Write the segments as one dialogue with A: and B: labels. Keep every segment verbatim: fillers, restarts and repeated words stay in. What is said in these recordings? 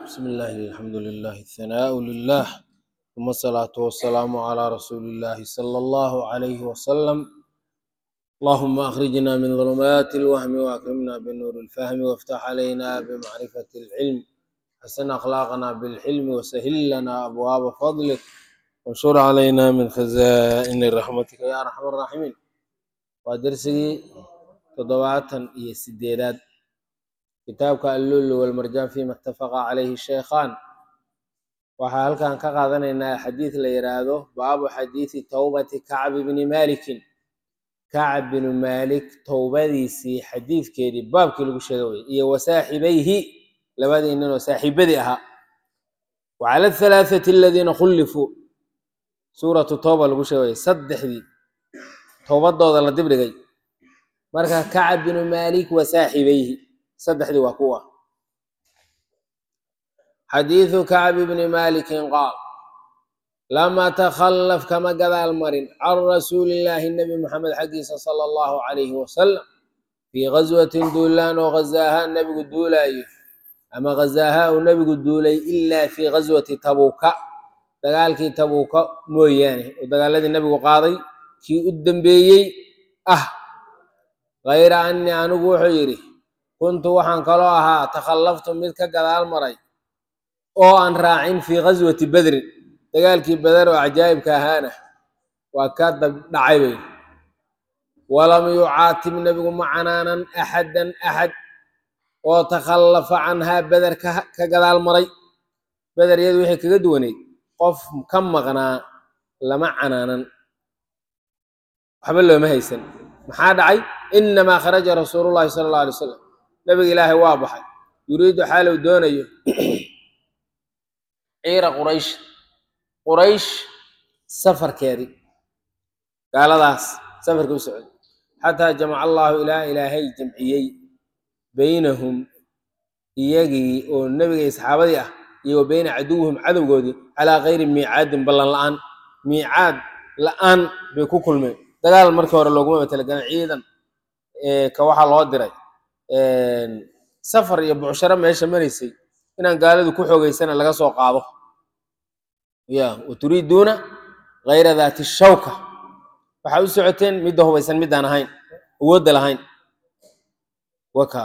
A: بسم الله الحمد لله الثناء لله ثم الصلاة والسلام على رسول الله صلى الله عليه وسلم. اللهم أخرجنا من ظلمات الوهم وأكرمنا بنور الفهم وافتح علينا بمعرفة العلم، حسن أخلاقنا بالحلم وسهل لنا أبواب فضلك وانشر علينا من خزائن رحمتك يا أرحم الراحمين. ودرسي تضوعة يسديرات kitaabka allulu walmarjaan fima ittafaqa calayhi shaykhaan. waxaa halkan ka qaadanaynaa xadiid la yidhaahdo baabu xadiidi towbati kacb bni maalikin. kacb binu maalik towbadiisii xadiidkeedii baabkii lagu sheega wey, iyo wasaaxibayhi labadii nin oo saaxiibadii ahaa, wacala ahalaathati aladiina khullifuu suuratu towba lagu sheegay saddexdii towbadooda la dibdhigay. marka kacb binu maalik wasaaxibayhi saddexdii waa kuwa. xadiidu kacb bni maalikin qaal lama takhallaf kama gadaal marin can rasuulillaahi nebi moxamed xaggiisa sala allahu calayhi wasalam fii gaswatin duulaan oo gazaahaa nebigu duulaayo ama gazaahaa uu nebigu duulay ilaa fii gaswati tabuuka, dagaalkii tabuuka mooyaane oo dagaaladii nebigu qaaday kii u dambeeyey ah. gayra annii anigu wuxuu yidhi kuntu waxaan kaloo ahaa takhallaftu mid ka gadaal maray oo aan raacin fii gaswati badrin, dagaalkii badar oo cajaa'ibka ahaana waa ka dhacay bay. walam yucaatib nebigu ma canaanan axadan axad oo takhallafa canhaa beder ka gadaal maray. beder iyadu wixii kaga duwaneyd qof ka maqnaa lama canaanan, waxba looma haysan. maxaa dhacay? inamaa kharaja rasuulullahi sala allahu alay wasalam, nabiga ilaahay waa baxay, yuriidu xaalow doonayo ciira quraysh, quraysh safarkeedii, gaaladaas safarkii u socday, xataa jamaca allaahu ilaa ilaahay jamciyey beynahum iyagii oo nebiga iyo saxaabadii ah iyo wa beyna caduwihim cadowgoodii calaa kayri miicaadin ballan la-aan. miicaad la-aan bay ku kulmeen. dagaal markii hore looguma matalagelin, ciidan ka waxaa loo diray safar iyo bucsharo meesha maraysay inaan gaaladu ku xoogeysana laga soo qaado. ya waturiiduuna gayra daati shawka, waxaa u socoteen midda hubaysan middaan ahayn, awoodda lahayn. waka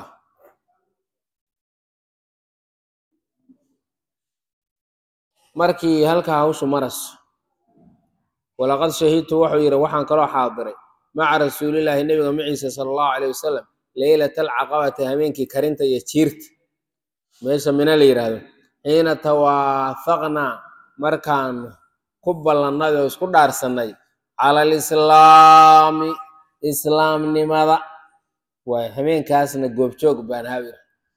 A: markii halkaa hawshu maraso, walaqad shahidtu wuxuu yidhi waxaan kaloo xaadiray maca rasuulillaahi nebiga maciisa sala allahu calayh wasalam leylata alcaqabati habeenkii karinta iyo jiirta meesha mina la yidhaahdo, xiina tawaafaqnaa markaan ku ballannay oo isku dhaarsannay cala alislaami islaamnimada. waay habeenkaasna goobjoog baan habir.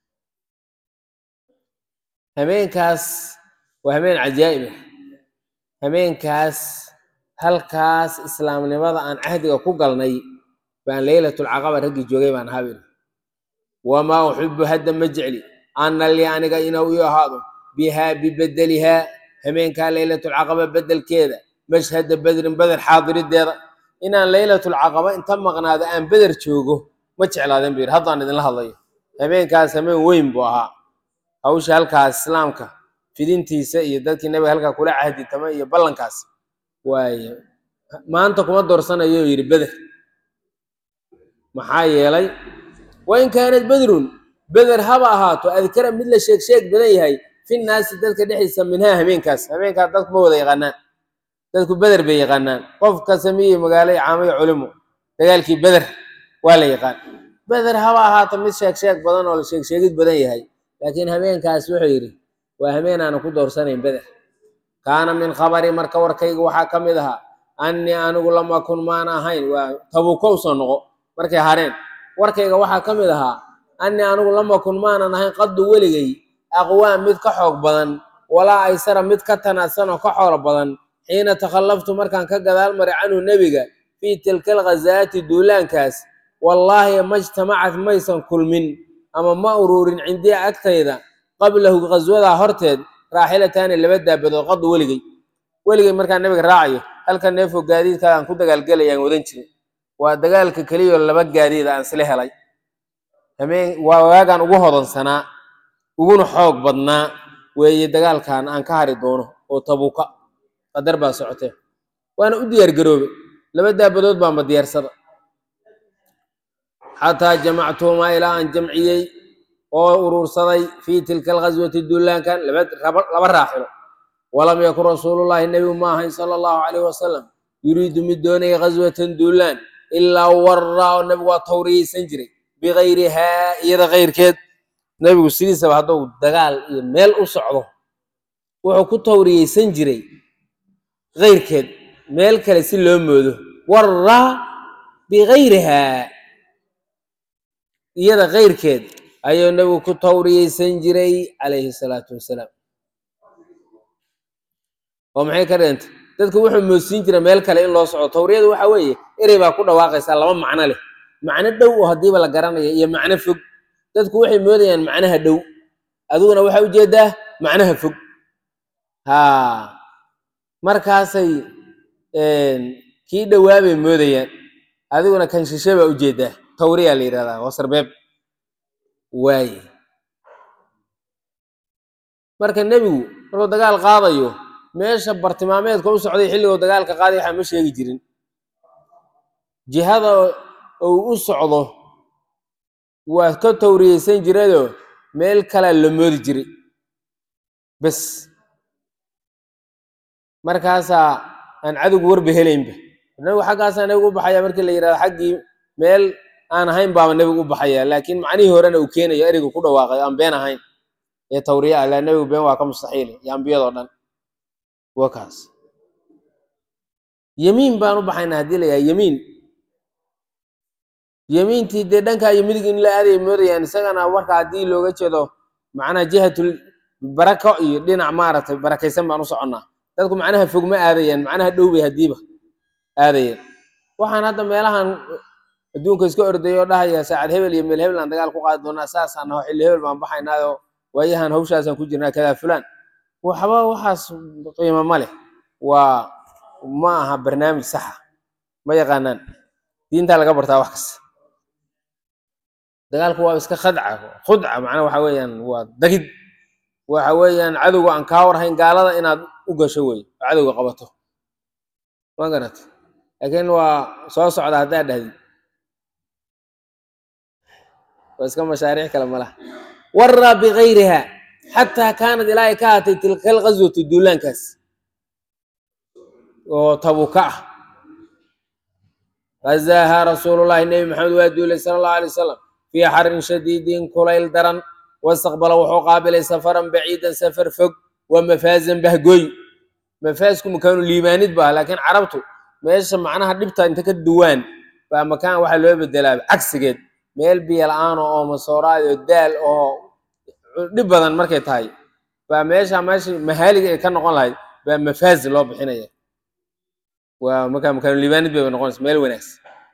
A: habeenkaas waa habeen cajaa'ib ah. habeenkaas halkaas islaamnimada aan cahdiga ku galnay baan leylatulcaqaba raggii joogay baan habir. wamaa uxibu hadda ma jecli ana lii aniga inuu ii ahaado bihaa bibedelihaa habeenkaa leylatulcaqaba bedelkeeda mashhada bedrin beder xaadirideeda. inaan leylatulcaqaba inta maqnaado aan beder joogo ma jeclaadeen bu yidhi. haddaan idinla hadlayo habeenkaas habeen weyn buu ahaa. hawsha halkaas islaamka fidintiisa iyo dadkii nabiga halkaa kula cahditama iyo ballankaas waaye maanta kuma doorsanayo yidhi beder. maxaa yeelay wain kaanat bedrun beder haba ahaato adkara mid la sheeg sheeg badan yahay fi naasi dadka dhexdiisa minhaa habeenkaas. habeenkaas dadku ma wada yaqaanaan, dadku beder bay yaqaanaan. qof kasta miyi magaalo caamayo culimo dagaalkii beder waa la yaqaan. beder haba ahaato mid sheeg sheeg badan oo la sheeg sheegid badan yahay, laakiin habeenkaas wuxuu yidhi waa habeen aana ku doorsanayn beder. kaana min khabari marka warkayga waxaa ka mid ahaa annii anigu lam akun maana ahayn, waa tabuuko usoo noqo markay hareen. warkayga waxaa ka mid ahaa annii anigu lam akun maanan ahayn qaddu weligay aqwaam mid ka xoog badan walaa aysara mid ka tanaadsan oo ka xoolo badan xiina takhallaftu markaan ka gadaal maray canhu nebiga fii tilka alghazaati duulaankaas. wallaahi majtamacad maysan kulmin ama ma ururin cindiya agtayda qablahu ghaswadaa horteed raaxilataani laba daabadood qaddu weligay. weligay markaan nebiga raacayo halka neefo gaadiidkaada aan ku dagaalgelayaan wadan jirin. waa dagaalka keliyao laba gaadiid aan isla helay. habeen waa waagaan ugu hodansanaa uguna xoog badnaa weeye dagaalkan aan ka hari doono oo tabuuka qadar baa socotee waana u diyaar garoobay laba daabadood baanba diyaarsada xataa jamactuhumaa ilaa aan jamciyey oo urursaday fii tilka alghaswati duulaankan laba raaxilo walam yakun rasuulullaahi nebigu ma ahayn sala allahu calayhi wasalam yuriidu mid doonaya ghaswatan duulaan ilaa waraa oo nebigu waa tawriyeysan jiray bikayrihaa iyada kayrkeed nebigu sidiisaba hadduu dagaal iyo meel u socdo wuxuu ku tawriyeysan jiray kayrkeed meel kale si loo moodo waraa bikayrihaa iyada kayrkeed ayuu nebigu ku tawriyeysan jiray calayhi salaatu wasalaam oo maxay ka dhigantay dadku wuxuu moodsiin jira meel kale in loo socdo tawriyadu waxa weeye erey baa ku dhawaaqaysaa laba macno leh macno dhow oo haddiiba la garanaya iyo macno fog dadku waxay moodayaan macnaha dhow adiguna waxaa ujeedaa macnaha fog ha markaasay kii dhowaabay moodayaan adiguna kan shishe baa ujeedaa tawriyaa la yidhahdaa waa sarbeeb waaye marka nebigu markuu dagaal qaadayo meesha bartilmaameedka u socday xilligoo dagaalka qaaday waxaa ma sheegi jirin jihada uu u socdo waa ka tawriyeysan jiradoo meel kalea la moodi jiray bes markaasaa aan cadowgu warba helaynba nebigu xaggaasaa nebigu u baxaya markii la yidhahdo xaggii meel aan ahayn baaba nebigu u baxaya laakiin macnihii horena uu keenayo ereygu ku dhawaaqay aan been ahayn ee tawriya ah laa nebigu been waa ka mustaxiile iyo ambiyadoo dhan waa kaas yemiin baan u baxaynaa haddii la yahay yemiin yemiintii dee dhankaa iyo midig in la aaday moodayaan isagana marka haddii looga jeedo macnaha jihatul barako iyo dhinac maaragtay barakaysan baan u soconnaa dadku macnaha fog ma aadayaan macnaha dhow bay haddiiba aadayeen waxaan hadda meelahan adduunka iska orday oo dhahaya saacad hebel iyo meel hebel aan dagaal ku qaadi doonaa saasaan naho xilli hebel baan baxaynaayoo waayahan hawshaasaan ku jirnaa kadaa fulaan waxba waxaas qiimo ma leh waa ma aha barnaamij saxa ma yaqaanaan diintaa laga bartaa wax kasta dagaalku waa iska khadca khudca macnaa waxa weeyaan waa dagid waxa weeyaan cadowga aan kaa warhayn gaalada inaad u gasho wey oo cadowga qabato ma garat laakiin waa soo socda haddaad dhahdid waa iska mashaariic kale ma laha waraa bikayriha xataa kaanad ilaa ay ka ahatay tilka alghaswatu duulaankaas oo tabuka ah غزاها رسول الله النبي محمد وادولي صلى الله عليه وسلم في حر شديد كليل درن واستقبل وحو قابل سفرا بعيدا سفر فوق ومفازا بهجوي مفازكم كانوا ليمانيد بها لكن عربتوا ماشي معناها دبتا انت كدوان فمكان waxa loo bedelaa cagsigeed meel biyo la'aan oo masooraayo daal oo dib badan markay tahay ba meesha meesha mahaliga ay ka noqon lahayd ba mafaaz loo bixinaya waa makaan makaan liibaanid bay noqonaysaa meel wanaagsan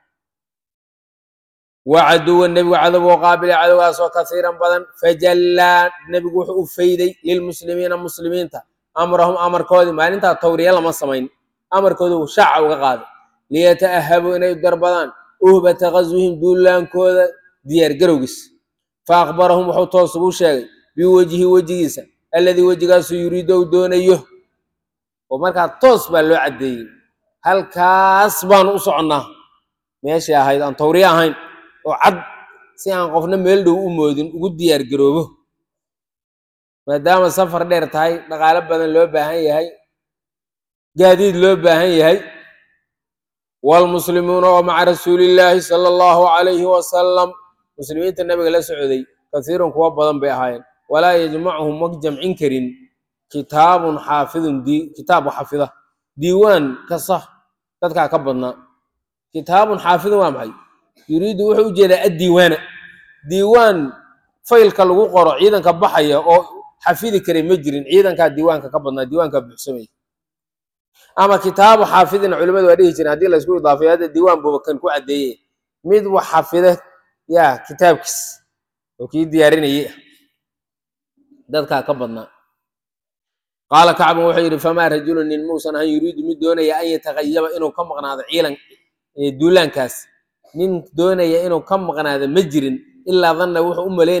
A: wacadu nabigu cadab oo qaabil cadawgaas oo kasiiran badan fajalla nabigu wuxuu u fayday lil muslimiina muslimiinta amrahum amarkoodi maalinta tawriya lama samayn amarkoodu shaaca uga qaaday liyataahabu inay darbadaan uhbata ghazwihim duulaankooda diyaar garowgis fa akhbarahum wuxuu toos ugu sheegay biwajhi wajigiisa alladii wajigaasu yuriidu doonayo oo markaa toos baa loo cadeeyay halkaas baan u soconnaa meeshii ahayd aan tawriya ahayn oo cad si aan qofna meel dhow u moodin ugu diyaar garoobo maadaama safar dheer tahay dhaqaale badan loo baahan yahay gaadiid loo baahan yahay والمسلمون ومع رسول الله صلى الله عليه وسلم مسلمين النبي لا سعودي كثير كوا بدن بهاين ولا يجمعهم مجمع كرين كتاب حافظ دي كتاب حافظه ديوان كصح dadka ka badna كتاب حافظ waa maxay yuriidu wuxuu u jeedaa diiwaan diiwaan faylka lagu qoro ciidanka baxaya oo xafidi kare ma jirin ciidanka diiwaanka ka badna diiwaanka buuxsamay ama kitaabu xaafidina culimadu waa dhihi jireen haddii la isku idaafeeyo hadda diiwaan buuba kan ku caddeeyey mid wax xafida yaa kitaabkiis oo kii diyaarinayay dadkaa ka badnaa qaala kacbun wuxuu yidhi famaa rajulun nin muusan ahan yuriidu mid doonaya an yataqayaba inuu ka maqnaado ciilan duulaankaas nin doonaya inuu ka maqnaado ma jirin ilaa danna wuxuu u malaynaya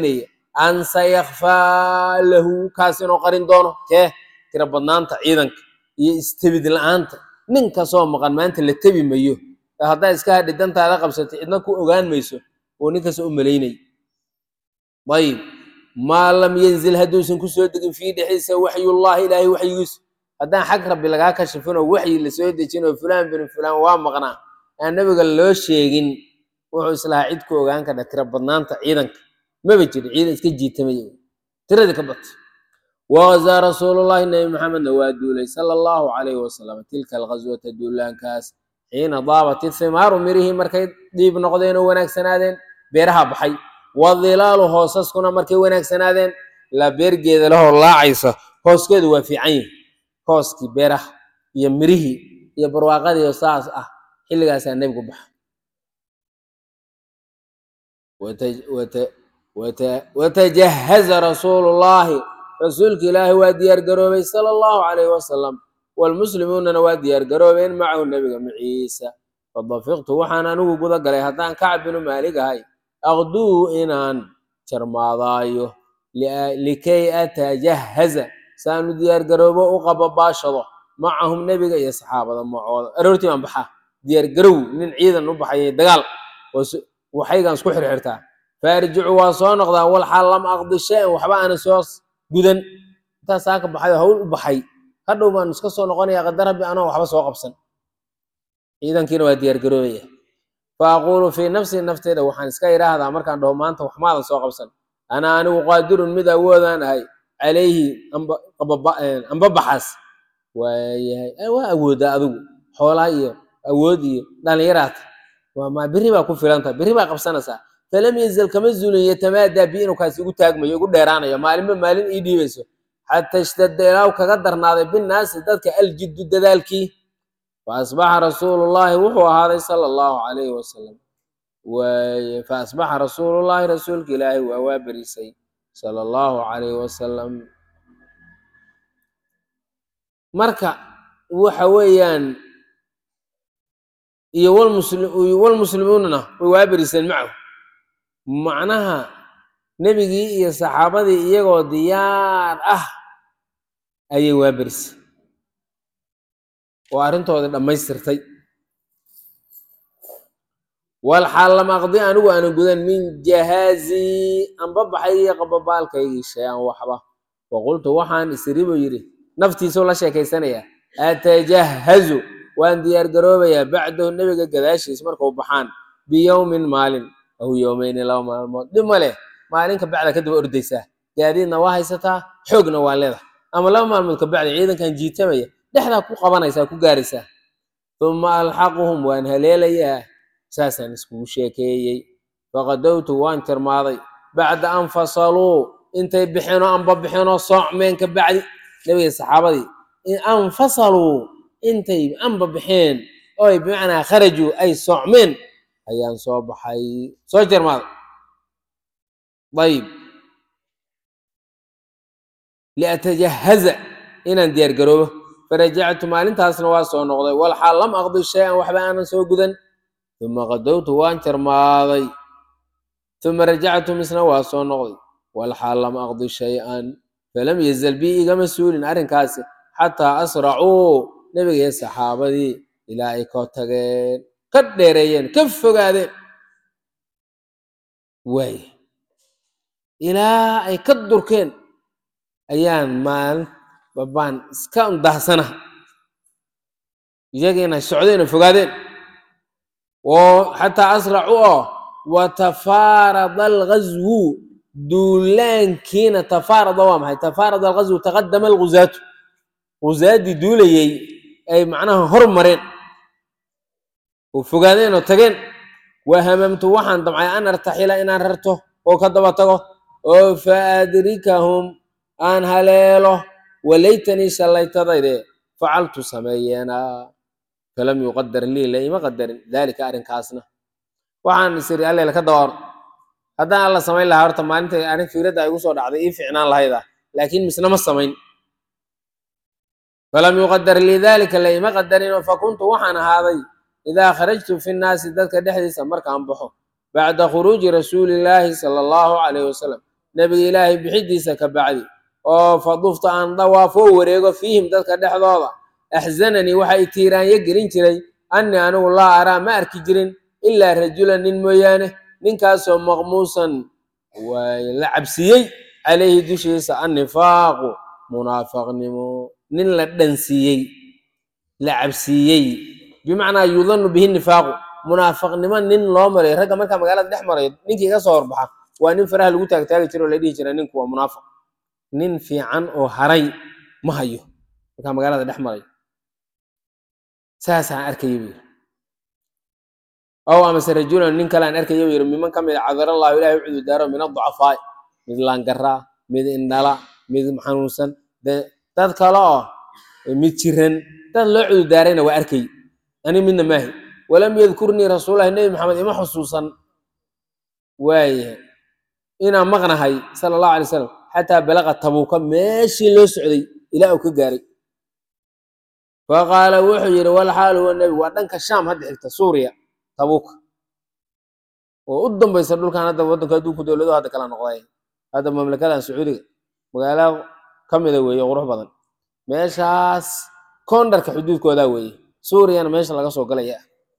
A: an sayakhfaa lahu kaas inuu qarin doono kee tira badnaanta ciidanka iyo istebid la'aanta nin kasoo maqan maanta la tebi mayo haddaa iska hadhi dantaada qabsatay cidna ku ogaan mayso oo nin kasta u malaynay ayib maa lam yanzil hadduusan kusoo degin fii dhexdiisa waxyullaahi ilaahay waxyigiisu haddaan xag rabbi lagaa kashifinoo waxyi lasoo dejinoo fulaan bin fulaan waa maqnaa aan nabiga loo sheegin wuxuu islahaa cid ku ogaan kara tira badnaanta ciidanka maba jiro ciidan iska jiitamaya tiradii ka batay wagazaa rasuulullahi nabi maxamedna waa duulay sala allahu calayhi wasalam tilka alghaswata duulaankaas xiina daabat ithimaaru mirihii markay dhiib noqdeen oo wanaagsanaadeen beeraha baxay wadilaalu hoosaskuna markay wanaagsanaadeen ilaa beergeeda lahoo laacaysa hooskeedu waa fiican yihi hooskii beeraha iyo mirihii iyo barwaaqadiiyo saas ah xilligaasaa nebigu baxa watajahaza rasuulullaahi rasuulka ilaahi waa diyaar garoobay sala allahu calayhi wasalam waalmuslimuunana waa diyaar garoobeen macahu nebiga maciisa fadafiqtu waxaan anigu guda galay haddaan kacab binu maalig ahay aqduu inaan jarmaadaayo likay atajahaza saanu diyaar garoobo u qababaashado macahum nebiga iyo saxaabada macooda aroortii baan baxaa diyaar garow nin ciidan u baxayay dagaal waxaygaan isku xirxirtaa faarjicu waa soo noqdaa walxaal lam aqdi shay-an waxba aanan soo gudan intaas saaka baxay hawl u baxay hadhow baan iska soo noqonaya qadar rabbi anoo waxba soo qabsan ciidankiina waa diyaar garoobaya fa aquulu fii nafsi nafteeda waxaan iska idhaahdaa markaan dhaho maanta wax maadan soo qabsan ana anigu qaadirun mid awoodaan ahay calayhi ambabaxaas waayahay waa awoodaa adigu xoolaa iyo awood iyo dhalinyaraata ma biri baa ku filanta biri baa qabsanaysaa falam yazal kama zulin yatamaadaa bi inuu kaasi ugu taagmayo ugu dheeraanayo maalinba maalin ii dhiibayso xataa ishtadda ilaahu kaga darnaaday binnaasi dadka aljiddu dadaalkii fa asbaxa rasuulullaahi wuxuu ahaaday sala allahu calayhi wasalam waaye fa asbaxa rasuulullaahi rasuulka ilaahi waa waa berisay sala allahu calayhi wasalam marka waxa weeyaan iyo walmuslimuunana way waa beriseen macahu macnaha nebigii iyo saxaabadii iyagoo diyaar ah ayay waa berisay oo arrintoodii dhammaystirtay walxaal lam aqdi anigu aanan gudan min jahaazii anba baxay iyo qababaalkaygii shay-an waxba waqultu waxaan isribu yidhi naftiisuu la sheekaysanayaa atajahazu waan diyaar garoobayaa bacdahu nebiga gadaashiis markau baxaan biyowmin maalin aw yowmeyni laba maalmood dhib ma leh maalinka bacda kadaba ordaysaa gaadiidna waa haysataa xoogna waa leedahay ama laba maalmood ka bacdi ciidankan jiitamaya dhexdaa ku qabanaysaa ku gaaraysaa uma alxaquhum waan haleelayaa saasaan iskugu sheekeeyey faqadowtu waan tirmaaday bacda an fasaluu intay bixeenoo anba bixeenoo soocmeen ka bacdi nebiga saxaabadii anfasaluu intay anba bixeen oy bimacnaa kharajuu ay soocmeen ayaan soo baxay soo jarmaaday ayib liatajahaza inaan diyaar garoobo farajactu maalintaasna waa soo noqday walxaal lam aqdi shay-an waxba aanan soo gudan uma qadowtu waan jarmaaday uma rajactu misna waa soo noqday walxaal lam aqdi shay-an falam yazal bii igama suulin arrinkaasi xataa asracuu nebiga iyo saxaabadii ilaa ay ka tageen ka dheereeyeen ka fogaadeen waay ilaa ay ka durkeen ayaan maalin babaan iska undahsana iyagiina socdeen oo fogaadeen oo xataa asracu oo watafaarada alghazwu duulaankiina tafaarada waa maxay tafaarada alghazwu taqadama alguzaatu guzaadii duulayay ay macnaha hormareen oo fogaadeen oo tageen wahamamtu waxaan damcay an artaxila inaan rarto oo ka daba tago oo fa adrikahum aan haleelo walaytanii shallaytadayde facaltu sameeyeena falam yuqadar lii laima qadarin daalika arrinkaasna waxaan isiri alleel ka dawaaro haddaan alla samayn lahaa horta maalinta arrin fiiradda ay igu soo dhacday ii ficnaan lahayda laakiin misna ma samayn falam yuqadar lii daalika laima qadarin fakuntu waxaan ahaaday idaa kharajtu fi nnaasi dadka dhexdiisa markaan baxo bacda khuruuji rasuulillaahi sala allahu calayhi wasalam nabiga ilaahay bixidiisa ka bacdi oo fadufta aan dawaafo wareego fiihim dadka dhexdooda axzananii waxa ay tiiraanya gelin jiray anni anigu laa araa ma arki jirin ilaa rajulan nin mooyaane ninkaasoo maqmuusan way la cabsiyey calayhi dushiisa annifaaqu munaafaqnimo nin la dhansiiyey la cabsiiyey bimacnaa yudanu bihi nifaaqu munaafaqnimo nin loo maray ragga markaa magaalada dhex maray ninkii iga soo horbaxa waa nin faraha lagu taagtaagi jiro oo la dhihi jira ninku waa munaafiq nin fiican oo haray ma hayo markaa magaalada dhex maray saasaan arkaya buu yiri aw amase rajulan nin kale aan arkaya buu yiri miman ka mid a cadar allahu ilaahay u cudu daaro min adducafaa mid laangaraa mid indhala mid xanuunsan dad kale oo mid jiran dad loo cudu daarayna waa arkay ani midna maahi walam yadkurnii rasuulahi nebi maxamed ima xusuusan waayahay inaan maqnahay sala allahu alay wasalam xataa balaqa tabuuka meeshii loo socday ilaa uu ka gaaray faqaala wuxuu yidhi walxaal huwa nebigu waa dhanka shaam hadda xigta suuriya tabuuka oo u dambaysa dhulkan hadda waddanka adduunku dowladuhu hadda kala noqday hadda mamlakadan sacuudiga magaalo ka mida weeye qurux badan meeshaas koondarka xuduudkoodaa weeye suuriyana meesha laga soo galaya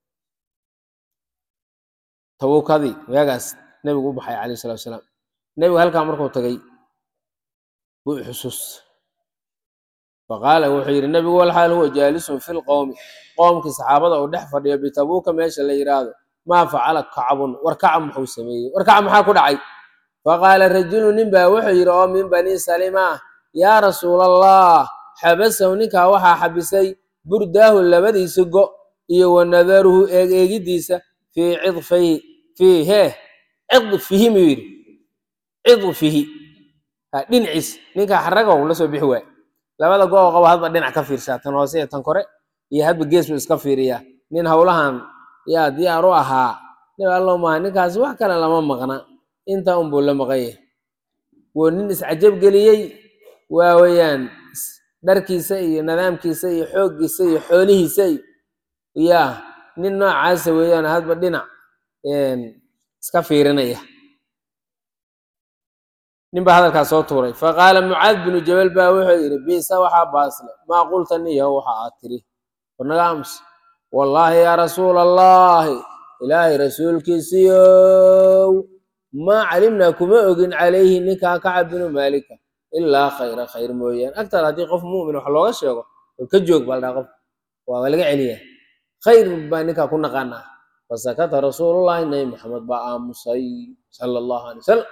A: tabuukadii waagaas nebigu u baxay calayhi salatu wasalaam nebigu halkaa markuu tagay buu xusuus faqaala wuxuu yidhi nebigu walxaal huwa jaalisun fi lqowmi qoomkii saxaabada uu dhex fadhiyo bitabuuka meesha la yidhaahdo maa facala kacbun war kacab muxuu sameeyey war kacab maxaa ku dhacay faqaala rajulu nin baa wuxuu yidhi oo min bani salima yaa rasuulallah xabasahu ninkaa waxaa xabisay burdaahu labadiisa go iyo wa nadaruhu eeg eegidiisa fii cidfihi fii hee cidfihi muu yidhi cidfihi dhinaciis ninkaa xaragow la soo bixi waay labada go oo qabo hadba dhinac ka fiirshaa tan hoose iyo tan kore iyo hadba gees buu iska fiiriyaa nin howlahan yaa diyaar u ahaa nin allo maaha ninkaasi wax kale lama maqna intaa unbuu la maqanyah wuu nin iscajab geliyey waa weeyaan dharkiisa iyo nidaamkiisa iyo xooggiisa iyo xoolihiisa yaa nin noocaasa weeyaan hadba dhinac iska fiirinaya nin baa hadalkaas soo tuuray faqaala mucaad binu jabal baa wuxuu yidhi bisa waxaa baasle maa qulta niyaho waxa aad tiri warnaga aamus wallaahi yaa rasuula allahi ilaahay rasuulkiisiyow maa calimnaa kuma ogin calayhi ninkaa kacab binu maalika ilaa khayra khayr mooyaan agtaada haddii qof mu'min wax looga sheego war ka joog baa ladhaa qof waa laga celiyaa khayr baa ninkaa ku naqaanaa fasakata rasuulullahi nabi maxamed baa aamusay sala allahu alay wasalam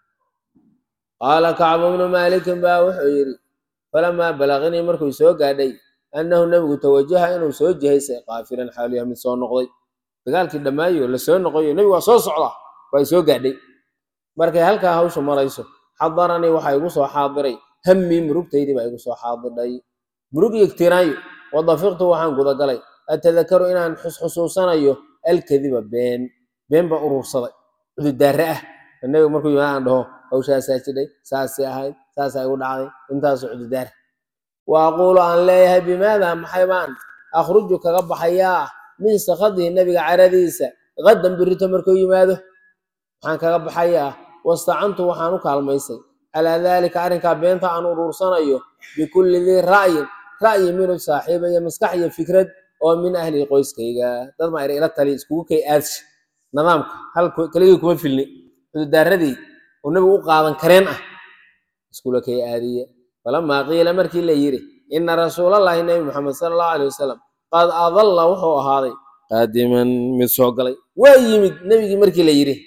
A: qaala kacbu bnu maalikin baa wuxuu yidhi falamaa balagnii markuu soo gaadhay annahu nebigu tawajaha inuu soo jihaysay qaafilan xaaliya mid soo noqday dagaalkii dhammaayo la soo noqoyo nebigu waa soo socdaa waa soo gaadhay markay halkaa hawshu marayso xadaranii waxaa igu soo xaadiray hammii murugtaydii baa igu soo xaadidhay murug iyo tiraayo wadafiqtu waxaan gudagalay atadakaru inaan xusxusuusanayo alkadiba been been baan urursaday cududaare ah nebigu markuu yimaa aan dhaho hawshaasaa jidhay saasay ahayd saasaa igu dhacday intaasoo cududaar wa aquulu aan leeyahay bimaadaa maxay baan akhruju kaga baxayaa min sakhadihi nebiga caradiisa qadan birito markuu yimaado maxaan kaga baxayaa wastacantu waxaan u kaalmaysay calaa daalika arrinkaa beenta aan uruursanayo bikulli dii ra'yin ra'yi minhu saaxiiba iyo maskax iyo fikrad oo min ahli qoyskayga dad maa ila tali iskugu kay aadsha nidaamka hal keligii kuma filni cududaaradii oo nebigu u qaadan kareen ah iskula kay aadiye falamaa qiila markii la yidhi ina rasuulallahi nebi maxamed sala allahu alay wasalam qad adalla wuxuu ahaaday qaadiman mid soo galay waa yimid nebigii markii la yidhi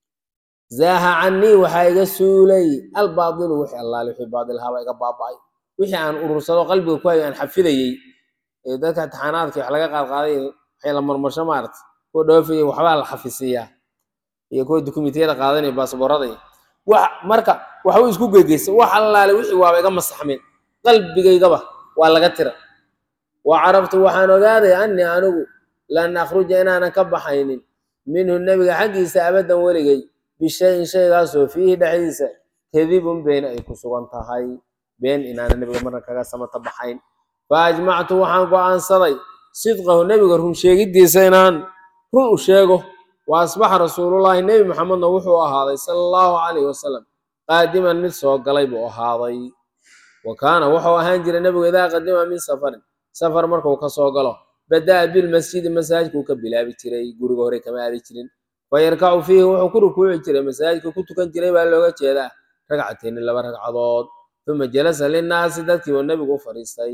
A: zaaha canii waxaa iga suulay albaadilu wixii allaale wixii baadil haba iga baaba'ay wixii aan urursado qalbiga ku hayo aan xafidayey ee dadka imtixaanaadka wax laga qaadqaaday waxay la marmarsho maarata kuwa dhoofayay waxbaa la xafisiiyaa iyo kuwa dukumentiyada qaadanaya baasaboorada wax marka waxuu isku gegeysay wax allaale wixii waaba iga masaxmeen qalbigaygaba waa laga tira wa carabtu waxaan ogaaday annii anigu lan akhruja inaanan ka baxaynin minhu nebiga xaggiisa abadan weligay bishayin shaygaasoo fiihi dhexdiisa kadibun been ay ku sugan tahay been inaanan nebiga marna kaga samata baxayn fa ajmactu waxaan go'aansaday sidqahu nebiga run sheegiddiisa inaan run u sheego wa asbaxa rasuulullahi nebi maxamedna wuxuu ahaaday sala allahu calayhi wasalam qaadiman mid soo galay buu ahaaday wa kaana wuxuu ahaan jiray nebigu idaa qadima min safarin safar markuu ka soo galo bada'a bilmasjidi masaajidkuu ka bilaabi jiray guriga hore kama aadi jirin fayarkacu fiihi wuxuu ku rukuuci jiray masaajidka ku tukan jiray baa looga jeedaa ragcatayni laba ragcadood uma jalasa linnaasi dadkii buu nebigu u fariistay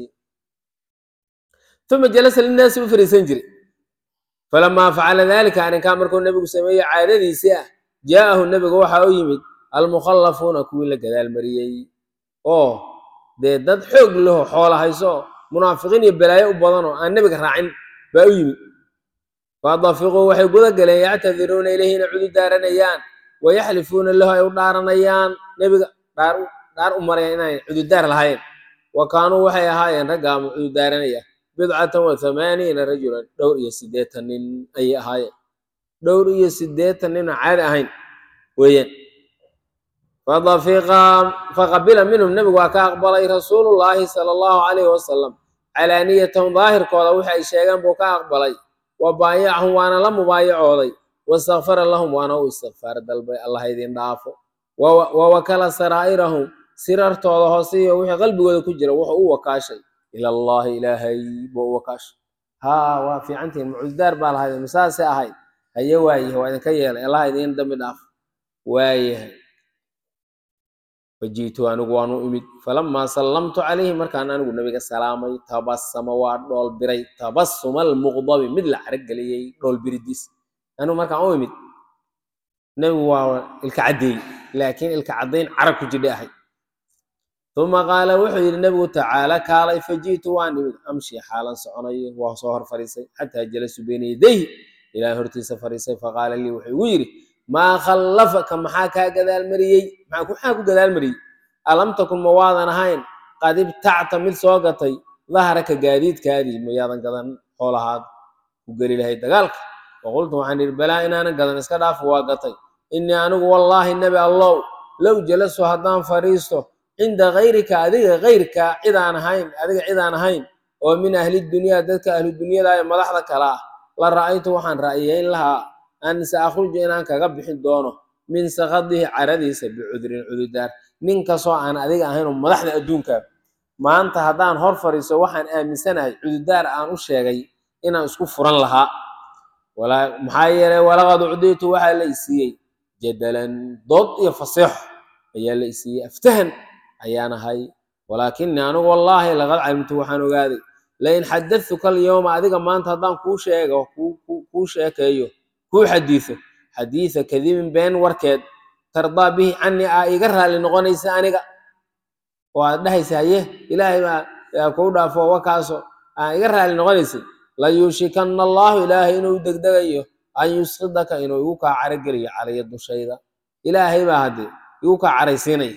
A: uma jalasa linnaasi u fariisan jiray falamaa facala dalika arrinkaa markuu nebigu sameeyey caadadiisii ah jaa'ahu nebiga waxaa u yimid almukhallafuuna kuwii la gadaal mariyey oo dee dad xoog laho xoola hayso munaafiqiin iyo balaayo u badan oo aan nebiga raacin baa u yimid fadafiquu waxay guda galeen yactadiruuna ilayhi inay cudu daaranayaan wayaxlifuuna lahu ay u dhaaranayaan nebiga dhaar dhaar u maraya inaan cududaar lahayn wa kaanuu waxay ahaayeen raggaama cudu daaranaya bidcatan wa thamaaniina rajulan dhowr iyo siddeetan nin ayay ahaayeen dhowr iyo siddeetan nin oo caadi ahayn weeyaan fadafiqa faqabila minhum nebigu waa ka aqbalay rasuulullaahi sala allahu calayhi wasalam calaaniyatahum daahirkooda wixii ay sheegeen buu ka aqbalay wa baayacahum waana la mubaayacooday wastakfara lahum waana u istikfaar dalbay allah idin dhaafo wa wakala saraa'irahum sirartooda hoose iyo wixii qalbigooda ku jira wuxuu u wakaashay ila allahi ilaahay buu u wakaashay haa waa fiicantihin mucuddaar baa lahayd masaasay ahayd haye waayahay waa idinka yeelay allah idin dambi dhaafo waayahay fajiitu anigu waanu imid falamaa sallamtu calayhi markaan anigu nabiga salaamay tabassama waa dhoolbiray tabassuma almuqdabi mid la carageliyey dhoolbiridiis anigu markaan u imid nabigu waa ilka caddeey laakiin ilka caddayn carab ku jidha ahay uma qaala wuxuu yidhi nabigu tacaala kaalay fajiitu waan imid amshi xaalan soconayo waa soo hor fariisay xataa jalasu bayna yadayhi ilaahay hortiisa fariisay faqaala lii wuxuu igu yidhi maa khallafaka maxaa kaa gadaal mariyey maxaa ku gadaal mariyey alam takun ma waadan ahayn qad ibtacta mid soo gatay dahraka gaadiidkaadii mayaadan gadan xoolahaad ku geli lahayd dagaalka waqultu waxaan idhi balaa inaanan gadan iska dhaafo waa gatay innii anigu wallaahi nebi allow low jalasu haddaan fadhiisto cinda kayrika adiga kayrka cidaan ahayn adiga cidaan ahayn oo min ahli dunyaa dadka ahlu dunyada ee madaxda kale ah la ra'aytu waxaan ra'yeyn lahaa an saakhruju inaan kaga bixin doono min sakadihi caradiisa bicudrin cududaar nin kastoo aan adiga ahayn oo madaxda adduunka maanta haddaan hor fadhiiso waxaan aaminsanahay cududaar aan u sheegay inaan isku furan lahaa maxaa yeelay walaqad ucdiitu waxaa la isiiyey jadalan dood iyo faseexo ayaa la isiiyey aftahan ayaan ahay walaakinii anigu wallaahi laqad calimtu waxaan ogaaday lain xadadtuka alyowma adiga maanta haddaan kuu sheego kuu sheekeeyo kuu xadiiso xadiisa kadibin been warkeed tardaa bihi canii aa iga raalli noqonaysa aniga oo aad dhahaysa haye ilaahay baa kuu dhaafo wakaaso aa iga raalli noqonaysay la yuushikanna allaahu ilaahay inuu degdegayo an yusqidaka inuu igu kaa carageliyo calaya dushayda ilaahay baa haddee igu kaa caraysiinaya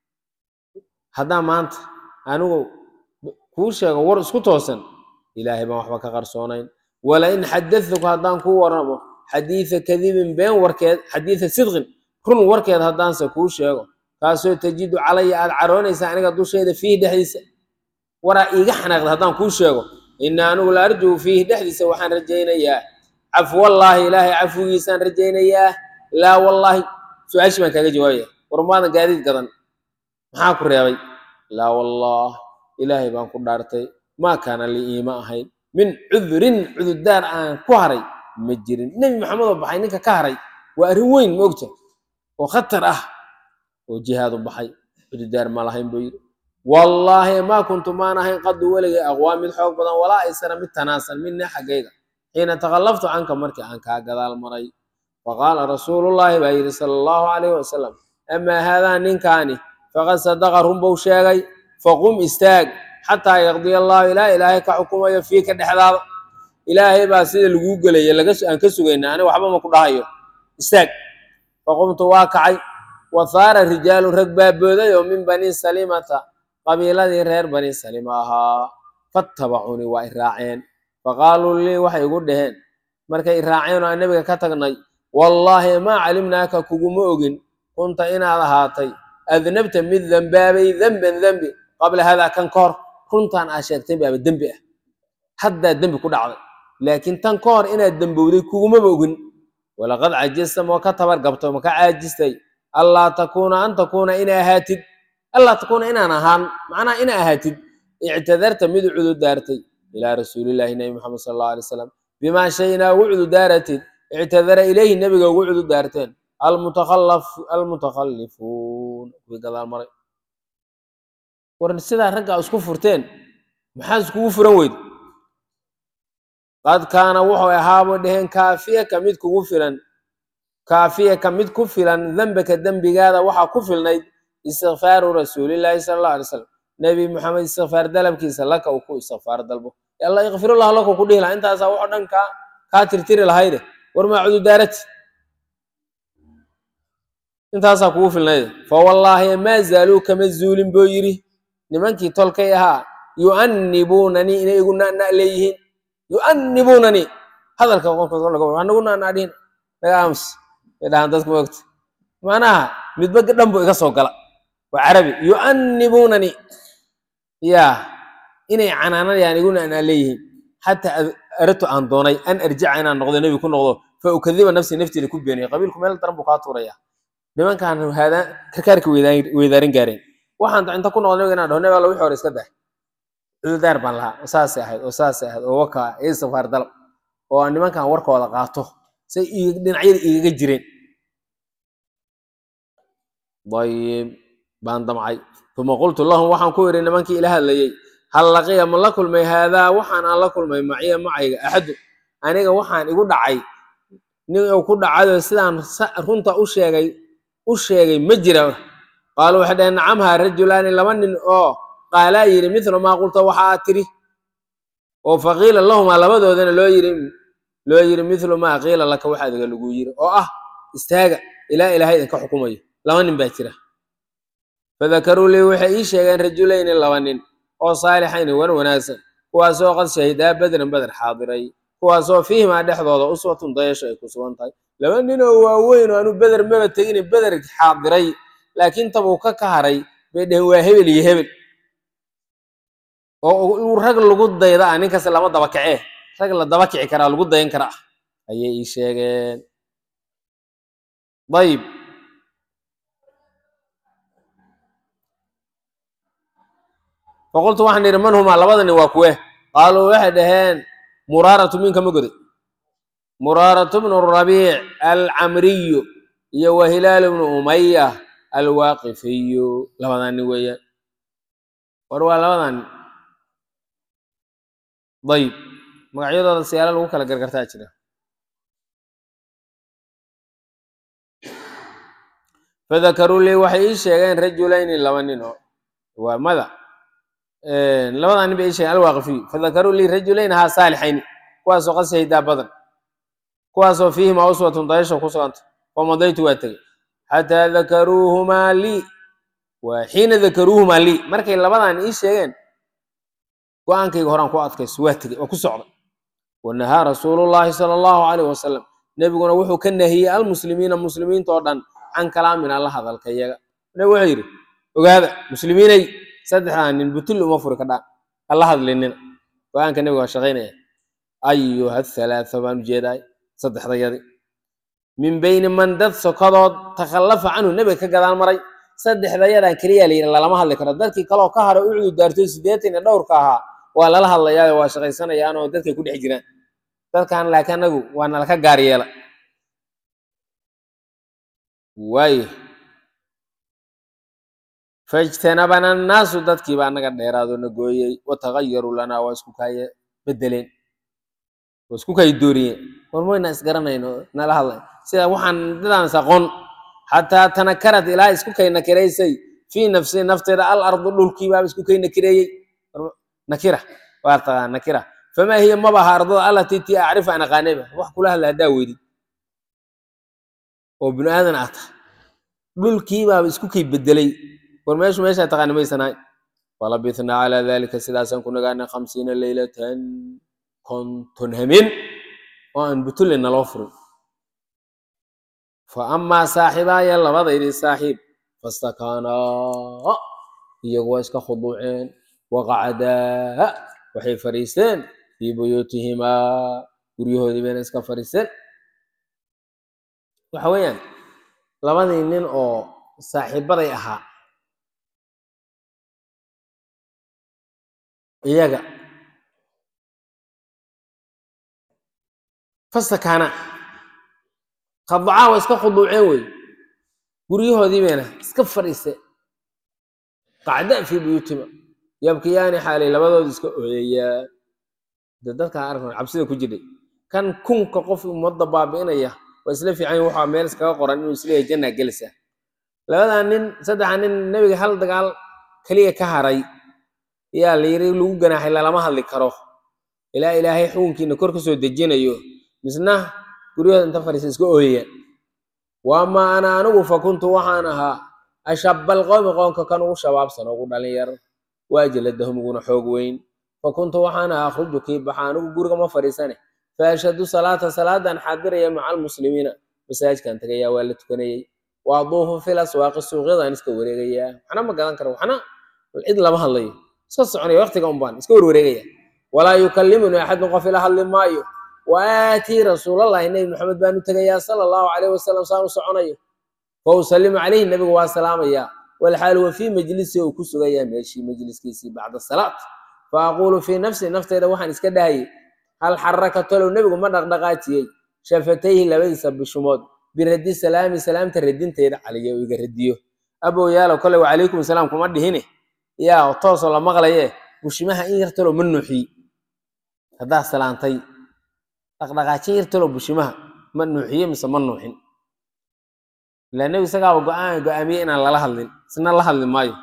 A: haddaan maanta anigu kuu sheego war isku toosan ilaahay baan waxba ka qarsoonayn walain xadadtuka haddaan kuu warramo xadiisa kadibin been warkeed xadiisa sidqin run warkeed haddaanse kuu sheego kaasoo tajidu calaya aad caroonaysa aniga dushayda fiihi dhexdiisa waraa iiga xanaaqda haddaan kuu sheego ina anigu la arjuu fiihi dhexdiisa waxaan rajaynayaa cafwallaahi ilaahay cafwigiisaan rajaynayaa laa wallaahi su-aashii baan kaaga jawaabaya war maadan gaadiid gadan maxaa ku reebay laa wallah ilaahay baan ku dhaartay maa kaana lii iima ahayn min cudurin cududaar aan ku haray ma jirin nebi maxamed oo baxay ninka ka haray waa arrin weyn ma ogta oo khatar ah oo jihaad u baxay cududaar ma lahayn buu yidhi wallaahi maa kuntu maan ahayn qadu weligay aqwaa mid xoog badan walaa aysara mid tanaasan minii xaggayga xiina takhallaftu canka markii aan kaa gadaal maray faqaala rasuulullaahi baa yidhi sala allahu calayhi wasalam amaa haadaa ninkaani faqad sadaqa run buu sheegay faqum istaag xataa yaqdiya allaahu ilaa ilaahay ka xukumayo fiika dhexdaada ilaahay baa sida laguu gelaya aan ka sugayna ani waxba ma ku dhahayo istaag faqumtu waa kacay wa haara rijaalu rag baa booday oo min bani salimata qabiiladii reer bani salima ahaa fattabacunii waa i raaceen faqaaluu lii waxay igu dhaheen markay i raaceen oo aan nebiga ka tagnay wallaahi maa calimnaaka kuguma ogin kunta inaad ahaatay adnabta mid dambaabay demban dembi qabla hadaa kan ka hor runtaan aad sheegtay baaba dembi ah haddaa dembi ku dhacday laakiin tan ka hor inaad dembowday kugumaba ogin walaqad cajasta moo ka tabar gabto ma ka caajistay allaa takuuna an takuuna ina ahaatid allaa takuuna inaan ahaan macnaha ina ahaatid ictadarta mid cududaartay ilaa rasuulillaahi nabi maxamed sala allahu alay wasalam bimaa shaynaa ugu cududaaratid ictadara ilayhi nebiga ugu cududaarteen almutakhallifuun kuwii gadaal maray war sidaa raggaa isku furteen maxaa iskugu furan weyd qad kaana wuxuu ahaabay dheheen kaafiyaka mid kugu filan kaafiyaka mid ku filan dembaka dembigaada waxaa ku filnayd istikfaaru rasuulillaahi sala allahu alay wasalam nebi maxamed istikfaar dalabkiisa laka uu ku istikfaar dalbo alla ikfirullah laka ku dhihi lahaa intaasaa wuxuu dhan kaa kaa tirtiri lahayde war maa cududaarati intaasaa kugu filnayd fa wallaahi maa zaaluu kama zuulin buu yidhi nimankii tolkay ahaa yu'annibuunanii inay igu na'na leeyihiin yu'annibuunanii hadalka qofkanagu na'naa dhihin naga aamus bay dhahaan dadku moogta macnaha midba dhan buu iga soo gala waa carabi yu'annibuunanii yaa inay canaanayaan igu na'naa leeyihiin xataa aradtu aan doonay an arjica inaan noqdo nebi ku noqdo fa ukadiba nafsi nafteeda ku beeniyay qabiilku meel daran buu kaa tuuraya nimankaan haadaan karkaarka weydaarin gaareen waxaan inta ku noqdo nabiga inaan dhaho nabi alla wixii hore iska dah cududaar baan lahaa oo saasay ahayd oo saasay ahayd oo wakaa ee safaar dalab oo aan nimankan warkooda qaato say dhinacyada igaga jireen dayib baan damcay uma qultu lahum waxaan ku idhi nimankii ila hadlayey hal laqiya ma la kulmay haadaa waxaan aan la kulmay maciya macayga axadu aniga waxaan igu dhacay nin uu ku dhacado sidaan runta u sheegay u sheegay ma jira qaaluu waxay dhaheen nacamhaa rajulaani laba nin oo qaalaa yidhi mithlu maa qulta waxaa tiri oo faqiila lahumaa labadoodana loo yidhi loo yidhi mithlu maa qiila laka waxa adiga lagu yidhi oo ah istaaga ilaa ilaahay idinka xukumayo laba nin baa jira fadakaruu lii waxay ii sheegeen rajulayni laba nin oo saalixayni wan wanaagsan kuwaasoo qad shahidaa badran badar xaadiray kuwaasoo fiihimaa dhexdooda uswatun dayasho ay ku sugan tahay laba nin oo waaweyn oo aanu beder maba tegin beder xaadiray laakiin tabuu ka ka haray bay dheheen waa hebel iyo hebel oo rag lagu dayda ah ninkaas lama daba kacee rag la daba kici karaa lagu dayan karaa ayay ii sheegeen dayib faqultu waxaan idhi man humaa labada nin waa kuwe qaaluu waxay dhaheen muraaratu minka ma goday muraaratu bnu rabiic alcamriyu iyo wa hilaal bnu umaya alwaaqifiyu labadan nin weeyaan war waa labadan nin dayib magacyadooda siyaalo lagu kala gargartaa jira fadakaruu lii waxay ii sheegeen rajulayni laba nin oo waa mada labadan nin bay ii sheegeen alwaaqifiyu fadakaruu lii rajulayni haa saalixayni kuwaasoo qad shahidaa badan kuwaasoo fiihimaa uswatun dayasho ku suganta famadaytu waa tegey xataa dakaruuhumaa lii waa xiina dakaruuhumaa lii markay labadan ii sheegeen go-aankayga horaan ku adkayso waa tegey oo ku socda wanahaa rasuulullaahi sala allahu calayh wasalam nebiguna wuxuu ka nahiyey almuslimiina muslimiinta oo dhan can kalaamina la hadalka iyaga nabig wuxuu yidhi ogaada muslimiinay saddexdan nin butul uma furi ka dhaan hala hadlinina go-aanka nebiga waa shaqaynaya ayuha halaatha baan ujeedaay saddexdayadi min bayni man dad sokadood takhallafa canhu nebiga ka gadaan maray saddexdayadan keliya la yidhi lalama hadli karo dadkii kaloo ka haray u cududaartay siddeetan iyo dhowrka ahaa waa lala hadlayaa waa shaqaysanayaan oo dadkay ku dhex jiraan dadkan laakiin anagu waa nalaka gaar yeela waaye fajtanabana annaasu dadkii baa naga dheeraadoo na gooyey watagayaruu lanaa waa isku kaaye bedeleen waa isku kaaye dooriyeen war mayna isgaranayno nala hadlay sida waxaan dadaanas aqoon xataa tanakarad ilaa isku kay nakiraysay fii nafsi nafteeda al ardu dhulkii baaba isku kay nakireeyey nakira waa taqaan nakira famaa hiya maba aha ardada allatii tii acrifa an aqaanayba wax kula hadla haddaa weydid oo binu aadan ah tahay dhulkii baaba isku kay bedelay war meeshu meeshaa taqaani maysanahay falabithnaa calaa dalika sidaasaan ku nagaana khamsiina leylatan konton hameen oo aan butulle naloo furin fa amaa saaxibaaya labadaydii saaxiib fastakaanaa iyagu waa iska khuduuceen waqacadaa waxay fadhiisteen fii buyuutihimaa guryahoodii bayna iska fadhiisteen waxa weeyaan labadii nin oo saaxiibaday ahaa iyaga fasakaana khadacaa waa iska khuduuceen wey guryahoodii bayna iska fadhiisay qacda fii buyuutima yabkiyaani xaalay labadood iska ooyayaa de dadka arkan cabsida ku jiray kan kunka qof ummadda baabi'inaya waa isla fiican waxaa meel iskaga qoran inuu isleeyahay jannaa gelisa labadaa nin saddexa nin nebiga hal dagaal keliya ka haray yaa la yiri lagu ganaaxay lalama hadli karo ilaa ilaahay xukunkiina kor ka soo dejinayo misna guryahooda inta fadhiisa iska ooyaya waama ana anigu fakuntu waxaan ahaa ashabal qowmi qoonka kan ugu shabaabsan ugu dhalinyar waajiladahum uguna xoog weyn fakuntu waxaan ahaa akhruju kii baxa anigu guriga ma fadhiisane faashhadu salaata salaadan xaadiraya maca almuslimiina masaajidkan tagayaa waa la tukanayay waaduufu fil aswaaqi suuqyadan iska wareegayaa waxna ma gadan karo waxna cid lama hadlayo iska soconaya waqtiga un baan iska warwareegaya walaa yukallimuni axadun qof ila hadli maayo waatii rasuulallahi nebi maxamed baan u tegayaa sala allahu calayhi wasalam saan u soconayo fa usallimu calayhi nebigu waa salaamayaa walxaal huwa fii majlisi uu ku sugayaa meeshii majliskiisii bacda salaat fa aquulu fii nafsi nafteeda waxaan iska dhahayay hal xaraka tolow nebigu ma dhaqdhaqaajiyey shafatayhi labadiisa bishumood biraddi salaami salaamta radinteeda caliya uu iga radiyo abow yaalow kole wacalaykum asalaam kuma dhihine yaa toosoo la maqlaye bushimaha in yar tolow ma nuuxiy haddaa salaantay dhaqdhaqaajin yar tolow bushimaha ma nuuxiye mise ma nuuxin ilaa nebi isagaaba go-aan go-aamiyey inaan lala hadlin isna la hadli maayo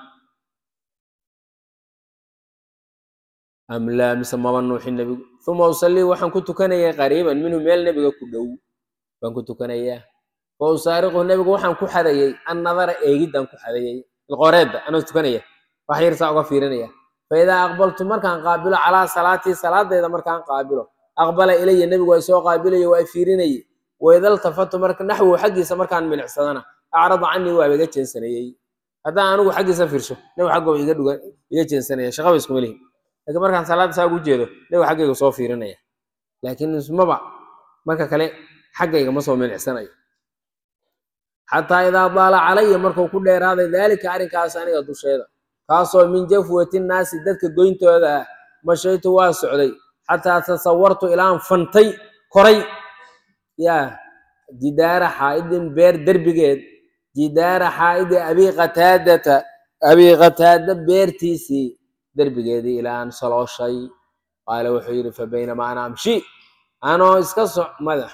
A: am laa mise maba nuuxin nebigu uma usallii waxaan ku tukanayay qariiban minhu meel nebiga ku dhow baan ku tukanayaa fa usaariqu nebigu waxaan ku xadayay annadara eegidaan ku xadayay ilqooreedda anoo tukanaya wax yar saa uga fiirinaya fa idaa aqbaltu markaan qaabilo calaa salaatii salaadayda markaan qaabilo aqbala ilaya nebigu waa soo qaabilayo waa fiirinayay waida iltafatu marka naxwu xaggiisa markaan milicsadana acrada canii waaba iga jeensanayey haddaan anigu xaggiisa fiirsho nebigu xaggoo iga dhugan iga jeensanaya shaqaba iskuma lihin laakiin markaan salaada saa ugu jeedo nebigu xaggayga soo fiirinaya laakiin ismaba marka kale xaggayga ma soo milicsanayo xataa idaa daala calaya markuu ku dheeraaday daalika arrinkaas aniga dusheeda kaasoo min jafwati nnaasi dadka goyntooda ah mashaytu waa socday xataa tasawartu ilaan fantay koray yaa jidaara xaa'idin beer derbigeed jidaara xaa'idi abi qataadata abi qataada beertiisii derbigeedii ilaan salooshay qaala wuxuu yidhi fa baynamaa ana amshi anoo iska soc madax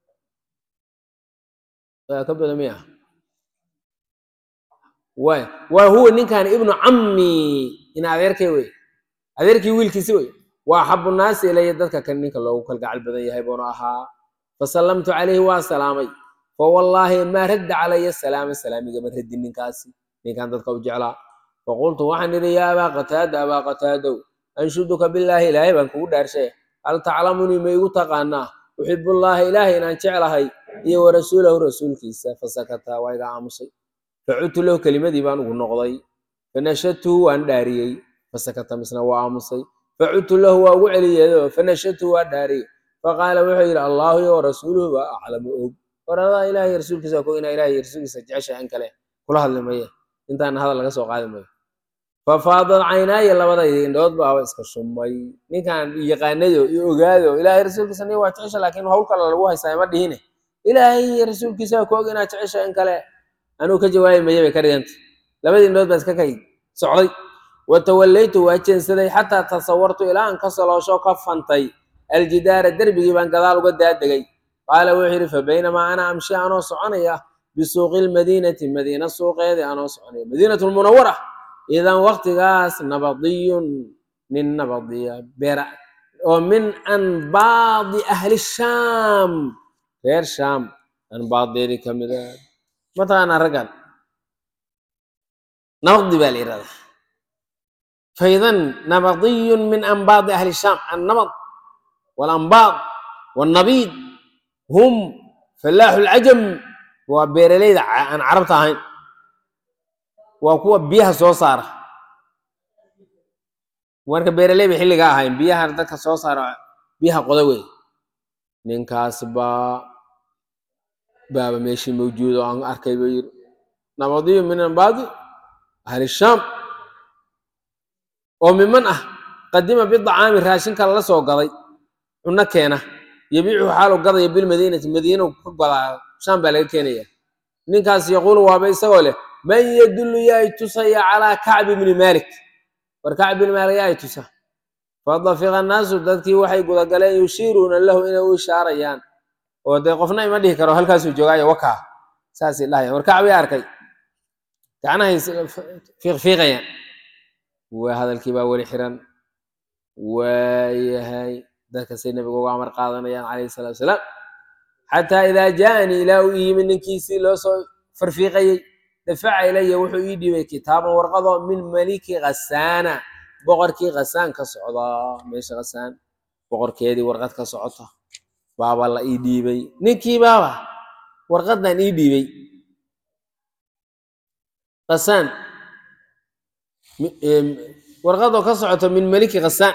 A: ka bada miya waa huwa ninkan ibnu cammi in adeerkay wey adeerkii wiilkiisi wey waa axabu naasi ilaya dadka kan ninka loogu kalgacal badan yahay buuna ahaa fasallamtu calayhi waa salaamay fawallaahi maa radda calaya salaama salaamigama radin ninkaasi ninkan dadka u jeclaa faqultu waxaan idhi yaa abaa qataada abaa qataadow anshuduka billaahi ilaahay baan kugu dhaarshay hal taclamunii ma igu taqaanaa uxibullaaha ilaahay inaan jeclahay iyo warasuulahu rasuulkiisa fasakata waa iga aamusay facudtu lahu kelimadii baan ugu noqday fanashadtuhu waan dhaariyey fasakata misna waa aamusay facudtu lahu waa ugu celiyeedo fanashadtuhu waa dhaariyey faqaala wuxuu yidhi allaahu iyo warasuuluhu baa aclamu og war adaa ilaahay rasuulkiisa ko inaa ilaahay rasuulkiisa jeceshahay in kale kula hadli maye intaana hadal laga soo qaadi mayo fafaadad caynaaya labadayda indhood baaba iska shumay ninkan yaqaanayo iyo ogaado ilaahay rasuulkiisa nin waa jecesha laakiin hawl kale lagu haystaa ma dhihine ilaahay iyo rasuulkiisa ku og inaad jeceshahay in kale anuu ka jawaabi maye bay ka dhiganta labadii indhood baan iska kay socday watawallaytu waa jeensaday xataa tasawartu ilaa aan ka saloosho ka fantay aljidaara derbigii baan gadaal uga daadegay qaala wuxuu yidhi fa baynamaa ana amshi anoo soconaya bisuuqi lmadiinati madiina suuqeedii anoo soconaya madiinatu lmunawara idan waqtigaas nabadiyun nin nabadiya beera oo min anbaadi ahli shaam reer shaam anbaadeedii ka mid ah mataqaanaa raggan nabadi baa la yidhahdaa faidan nabadiyun min anbaadi ahli shaam annabad walanbaad waalnabiid hum falaaxu lcajam waa beeraleyda aan carabta ahayn waa kuwa biyaha soo saara marka beeraley bay xilligaa ahayn biyaha dadka soo saara biyaha qoda wey ninkaas baa بابا ماشي موجود وعن أركي بير نبضي من بعض أهل الشام وممن أه قدم بالطعام الراشن كان الله سوق قضي ونكينا يبيعوا حاله قضي يبيع المدينة المدينة وقضى شام بلغ كينيا نكاس يقول وابي سوله من يدل يا يتصي على كعب بن مالك وكعب بن مالك يا يتصي فضفق الناس ودكي وحي قد قال يشيرون له إنه إشاريان ودي قفنا ما ديه كرو هلكاسو جوغاي وكا ساس الله وركعب يا أركي كأنه في فيغيا وهذا الكبا والحران ويهي ذاك سيدنا بقوا عمر قاضنا عليه الصلاة والسلام حتى إذا جاءني إلى من كيسي لو فرفيقي دفع إلي وحي دي كتابا ورقضا من ملك غسان بقركي غسان كصعدا ماشي غسان بقركي دي ورقد كصعدا بابا الله إيدي بي نكي بابا ورقدنا إيدي بي غسان ورقضا كصعدا من ملك غسان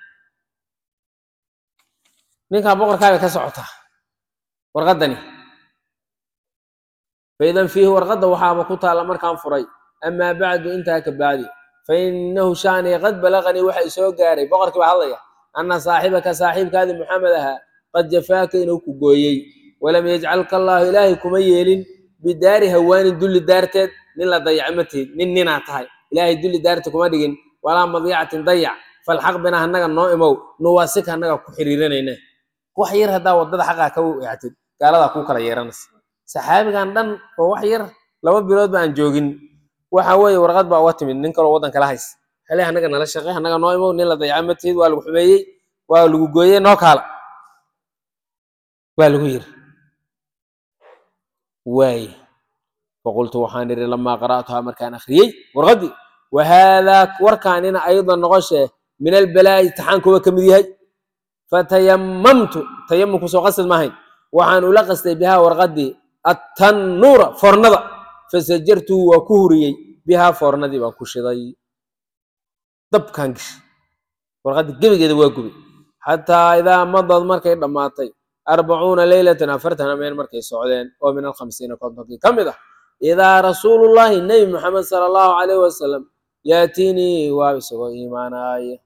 A: نكا بقركي كصعدا ورقدني فإذا فيه ورقد وحاب كنت على مركان فري أما بعد انتهى كبعدي فإنه شاني قد بلغني وحي سوق قاري بقرك وحضية أن صاحبك صاحبك هذه محمدها قد جفاك إنه كقويي ولم يجعلك الله إلهي كميل بدار هوان دل دارتد نلا ضيعمتي نننا تهي إلهي دل دارتك ما دقين ولا مضيعة ضيع فالحق بنا هنغا نوئمو نواسك هنغا كحريرين إنه وحير هذا وضد حقا كو يعتد قال هذا كو كلا يرانس صحابي كان دن وحير لما بيرود بان جوجين waxa way warqad baa uga timid nin kale wadan kala hays hal anaga nala shaqay anaga noo imo nin la dayacmatid waa lagu xumeeyay waa lagu gooyay noo kala waa lagu yir way فقلت وحان لما قرأتها مركان أخريي ورغدي وهذا وركاننا أيضا نغشه من البلاء تحانكو كمديهي فتيممت تيمم كسو قصد ماهي وحان لقست بها ورغدي التنور فرنضة فسجرت وكهري بها فرنضي وكشضي طب كانش ورغدي قبي قد وقبي حتى إذا مضت مركي دماتي أربعون ليلة أفرتنا من مركي سعودين ومن الخمسين كنت كم إذا إذا رسول الله النبي محمد صلى الله عليه وسلم يأتيني وابسه إيمانا آية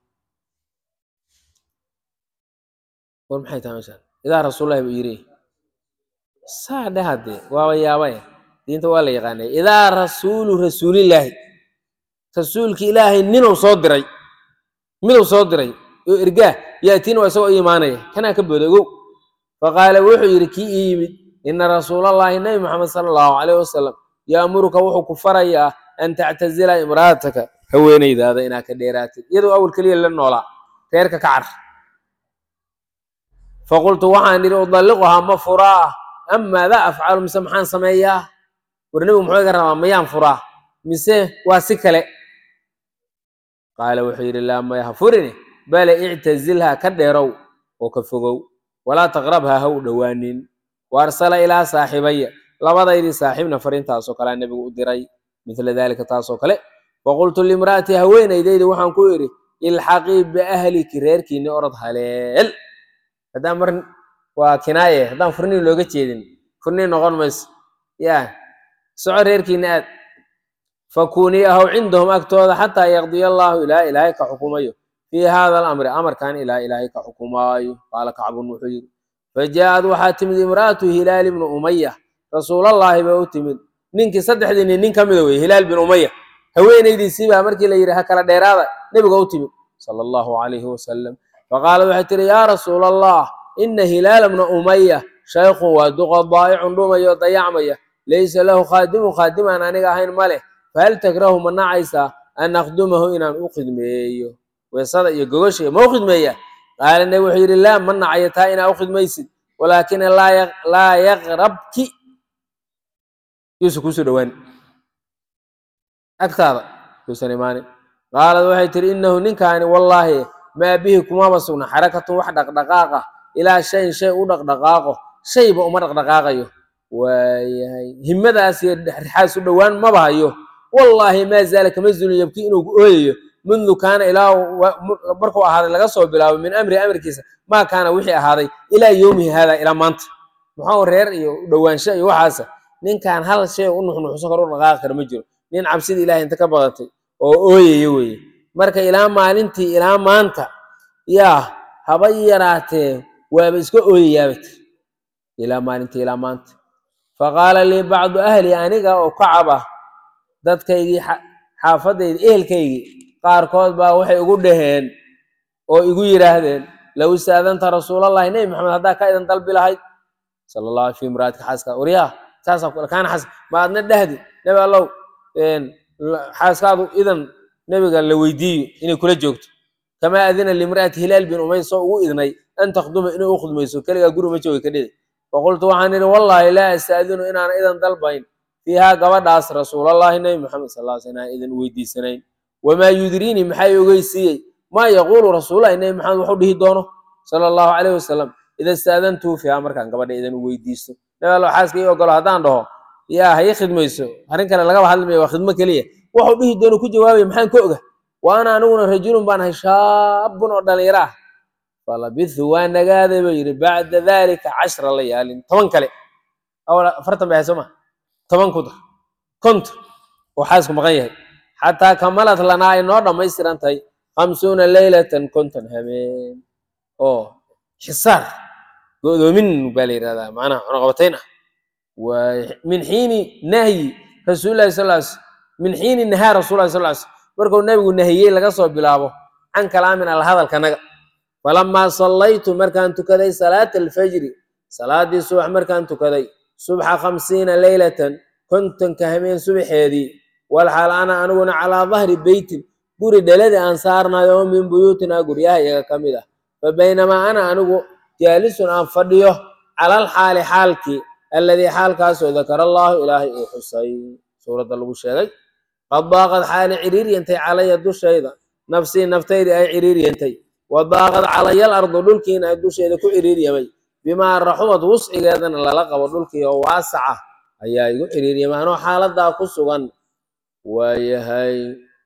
A: ورمحيتها مثلا إذا رسول الله بيريه ساعة هذه ويا ويا دينت ولا يغني إذا رسول رسول الله رسولك إلهي منو صدري منو صدري إرجاه يأتيني وسوء إيمانه كان كبره فقال وحي كي إن رسول الله النبي محمد صلى الله عليه وسلم يأمرك وحو كفريا أن تعتزل امرأتك هويني إذا هذا إناك ديرات يدو أول كلية للنولا غيرك كعر فقلت وحاني أضلقها مفراه أما ذا أفعل مسمحان سمياه ورنبي محوك الرمام ميان فراه مسيه واسكالي قال وحير الله ما يهفرني بل اعتزلها كديرو وكفقو ولا تغربها هو دوانين وارسل الى صاحبي لبدايدي صاحبنا فرين تاسو كلا النبي وديراي مثل ذلك تاسو كلا وقلت لامراتي هوينيدي waxaan ku iri ilhaqi bi ahliki reerkiina orod haleel hadaan mar waa kinaaye hadaan furni looga jeedin furni noqon mays ya soo reerkiina aad fakuni ahu عندهم اكتوda hatta yaqdi Allah ila ilahi ka xukumayo في هذا الأمر أمر كان إلى إلهي كحكماي قال كعب وحير فجاءت وحاتمد امرأة هلال بن أمية رسول الله بأتمد نينك صدح دين نينك مدوي هلال بن أمية هوين يدي سيبها مركي ليرها كلا ديرادا نبي أتمد صلى الله عليه وسلم فقال وحتر يا رسول الله إن هلال بن أمية شيخ ودق ضائع دوما يضيع مية ليس له خادم خادما أنا نجاهين ماله فهل تكره من عيسى أن أخدمه إن أخدمه ويصدق يجوش ما أخذ مية قال النبي وحير الله من عيتها إن أخذ ميسد ولكن لا يغ... لا يغربك يوسف كسر وين أكثر يوسف قال وحير إنه نكان والله ما به كما بسون حركة واحدة دقاقة إلى شيء شيء دقاقة شيء بأمر دقاقة وهم ذا أسير حاس دوان ما بهايو والله ما زال كمزل يبكي إنه أيه منذ كان إلى بركوا هذا لقصوا بلا من أمر أمر كيسة ما كان وحي هذا إلى يومه هذا إلى منط muxuu reer iyo dhawaansho iyo waxaas ninkan hal shay u nuxnuxsan karo dhaqaaq kar ma jiro nin cabsida ilaahay inta ka badatay oo ooyay weeye marka ilaa maalintii ilaa maanta yaa haba yaraatee waaba iska ooyayaabay ilaa maalintii ilaa maanta faqaala lii bacdu ahli aniga oo kacaba dadkaygii xaafadayda ehelkaygii qaarkood baa waxay igu dhaheen oo igu yiraahdeen low istaadanta rasuulallahi nabi maxamed haddaa ka idan dalbi lahayd sala allahu fi imraatika xaaska waryaa saasa kaana xas ma adna dhahdi nabi allow xaaskaadu idan nabiga la weydiiyo inay kula joogto kamaa adina limraati hilaal bin umay soo ugu idnay an taqduma inay u khudmayso keligaa guri ma jooga ka dhidi faqultu waxaan idhi wallaahi laa astaadinu inaana idan dalbayn fiihaa gabadhaas rasuulallahi nabi maxamed sal alla slam inaan idan weydiisanayn wamaa yudriini maxay ogeysiiyey maa yaquulu rasuulullahi nabi maxamed wuxuu dhihi doono sala allahu calayhi wasalam ida istaadantuu fiihaa markaan gabadha idan u weydiisto nabi allo xaaska ii ogolo haddaan dhaho yaa ha ii khidmayso arrin kale lagaba hadlimaya waa khidmo keliya wuxuu dhihi doono ku jawaabaya maxaan ka oga wa ana aniguna rajulun baan ahay shaabun oo dhalinyaro ah falabithu waa nagaaday buu yidhi bacda dalika cashra layaalin toban kale afartan bay ahay soo ma toban ku dar konton oo xaasku maqan yahay xataa kamalad lanaa ay noo dhammaystiran tahay khamsuuna leylatan konton habeen oo xisaar go'doomin baa la yidhahdaa macnaha cunaqabatayn ah min xiini nahyi rasuulillahi sal lla slam min xiini nahaa rasuulillahi sal lla slam markuu nabigu nahiyey laga soo bilaabo can kalaamin alla hadalkanaga falamaa sallaytu markaan tukaday salaata alfajri salaadii subax markaan tukaday subxa khamsiina leylatan kontonka hameen subaxeedii walxaal ana aniguna calaa dahri beytin guri dhaladi aan saarnayo oo min buyuutinaa guryaha iyaga ka mid ah fa baynamaa ana anigu jaalisun aan fadhiyo cala alxaali xaalkii alladii xaalkaasoo dakara allaahu ilaahay uu xusay suuradda lagu sheegay qad daaqad xaali ciriiryantay calaya dushayda nafsii naftaydii ay ciriiryantay wadaaqad calaya alardu dhulkiina ay dusheeda ku ciriiryamay bimaa raxumad wuscigeedana lala qabo dhulkii oo waasaca ayaa igu ciriiryamay anoo xaaladaa ku sugan waayahay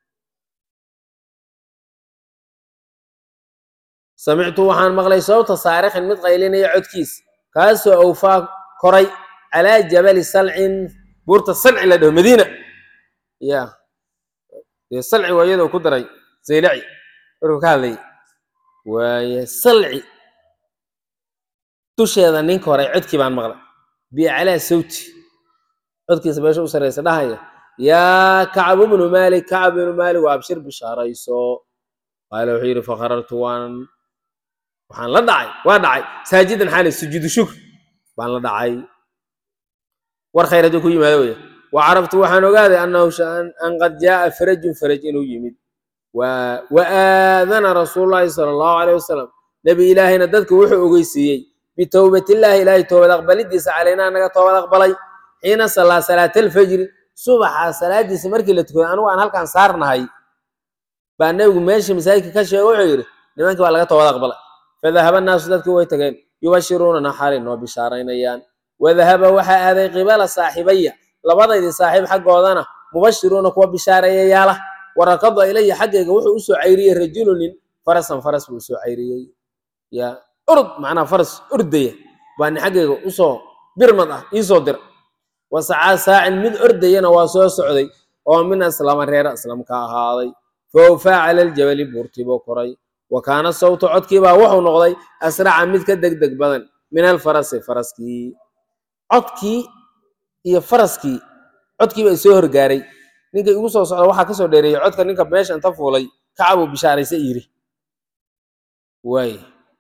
A: samictu waxaan maqlay sawta saarikhin mid qaylinaya codkiis kaasoo awfaa koray calaa jabali salcin buurta salci la dhaho madiina ya dee salci waa iyadoo ku daray zaylaci markuu ka hadlayay waaye salci dusheeda ninka hore codkii baan maqlay biaclaa sawti codkiisa meesha u sarreysa dhahaya yaa kacab ibnu maalik kacab ibnu maalik waa abshir bishaarayso qaala wuxuu yidhi fakharartu waan waxaan la dhacay waa dhacay saajidan xaali sujuudu shukr baan la dhacay war khayr hadduu ku yimaado weye wa carabtu waxaan ogaaday annahu an qad jaaa farajun faraj inuu yimid wa aadana rasuulullaahi sala allahu calayh wasalam nebi ilaahayna dadka wuxuu ogeysiiyey bitowbatillaahi ilaahay toobad aqbalidiisa calaynaa naga toobad aqbalay xiina sallaa salaata alfajri subaxa salaadiisa markii la tukaday anugu aan halkaan saarnahay baa nebigu meesha masaajidka ka sheego wuxuu yidhi nimankii baa laga toobad aqbalay fadahaba annaasu dadkii way tageen yubashiruunana xaalay noo bishaaraynayaan wadahaba waxaa aaday qibala saaxibaya labadaydii saaxiib xaggoodana mubashiruuna kuwa bishaareeyayaala warakada ilaya xaggayga wuxuu usoo cayriyey rajulunin farasan faras buu usoo cayriyey ya urd macnaa faras ordaya baa nin xaggayga usoo birmad ah iisoo dira wasacaa saacin mid ordayana waa soo socday oo min aslama reer aslam ka ahaaday fa awfaa cala aljabali buurtii buu koray wa kaana sawtu codkiibaa wuxuu noqday asraca mid ka degdeg badan min alfarasi faraskii codkii iyo faraskii codkiiba isoo horgaaray ninka igu soo socda waxaa kasoo dheereeyey codka ninka meesha inta fuulay kacabuu bishaaraysa yiri waay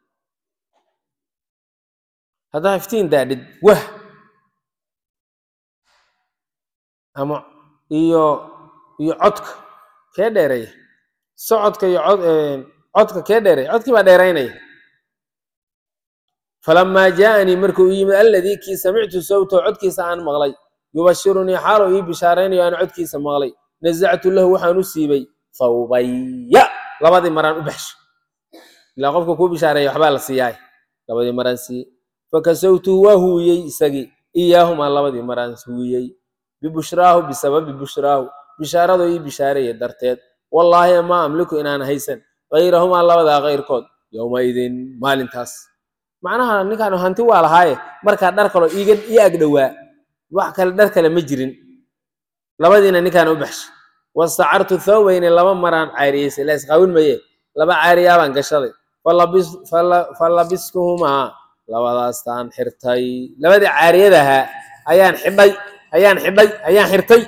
A: haddaa iftiin daadhid wah ama iyo iyo codka kee dheereeya socodka iyo cod codka kee dheereeya codkii baa dheeraynaya falamaa jaaanii markuu u yimid alladii kii samictu sawto codkiisa aan maqlay yubashirunii xaaluu ii bishaaraynayo aan codkiisa maqlay nazactu lahu waxaan u siibay thawbaya labadii maraan u baxsho ilaa qofka kuu bishaareeya waxbaa la siiyaay labadii maraan siiyey fakasawtuhu waa huwiyey isagii iyaahumaa labadii maraan huwiyey bibushraahu bisababi bushraahu bishaaradu ii bishaareeye darteed wallaahi ma amliku inaan haysan hayrahumaa labadaa kayrkood yowmaidin maalintaas macnaha ninkaan hanti waa lahaaye markaa dhar kalo iiga ii ag dhowaa wax kale dhar kale ma jirin labadiina ninkaan u baxshay wastacartu thawbayni laba maraan caariyeysay la isqaawin maye laba caariyaabaan gashaday falabistuhumaa labadaastaan xirtay labadii caariyadaha ayaan xidhay ayaan xidhay ayaan xirtay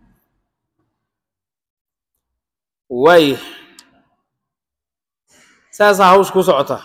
A: way saasaa hawsh ku socota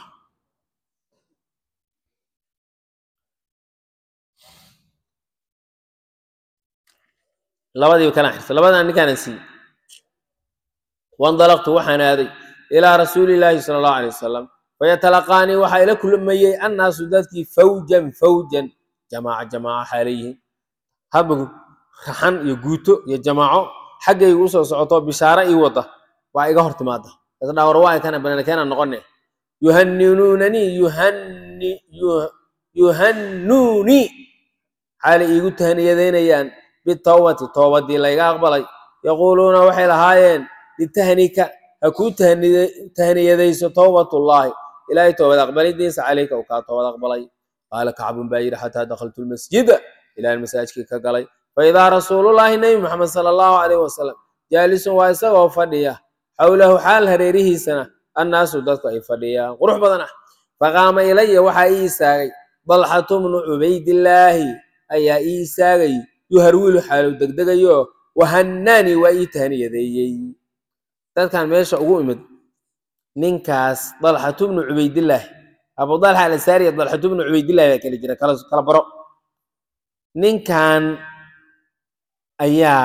A: labadiiba kalaan xirtay labadaan ninkaanan siiyey wandalaqtu waxaan aaday ilaa rasuulillaahi sala allahu alay wasalam fayatalaqaanii waxaa ila kulmayey annaasu dadkii fawjan fawjan jamaaca jamaaca xaalayihiin haba raxan iyo guuto iyo jamaaco xaggayga usoo socoto bishaaro ii wada waa iga hor timaada isdhaa war waa kana banaankeena noqone yuhanninuunanii yuhanni yuhannuunii xaalay iigu tahniyadaynayaan bitawbati toobadii layga aqbalay yaquuluuna waxay lahaayeen litahnika ha kuu tahniyadayso towbatullaahi ilaahay toobad aqbalidiisa calayka u kaa toobad aqbalay qaala kacbun baa yidhi xataa dakhaltu lmasjida ilaahan masaajkii ka galay faidaa rasuulullaahi nebi maxamed sala allahu calayhi wasalam jaalisun waa isagoo fadhiya xawlahu xaal hareerihiisana annaasu dadku ay fadhiyaan qurux badan ah faqaama ilaya waxaa ii istaagay dalxatu bnu cubaydillaahi ayaa ii istaagay yuharwilu xaalu degdegayo wahannaani waa ii tahniyadeeyey dadkan meesha ugu imid ninkaas dalxatu bnu cubaydillaahi abu dalxa alasaariya dalxatu bnu cubaydillaahi baa kala jira kala baro ninkan ayaa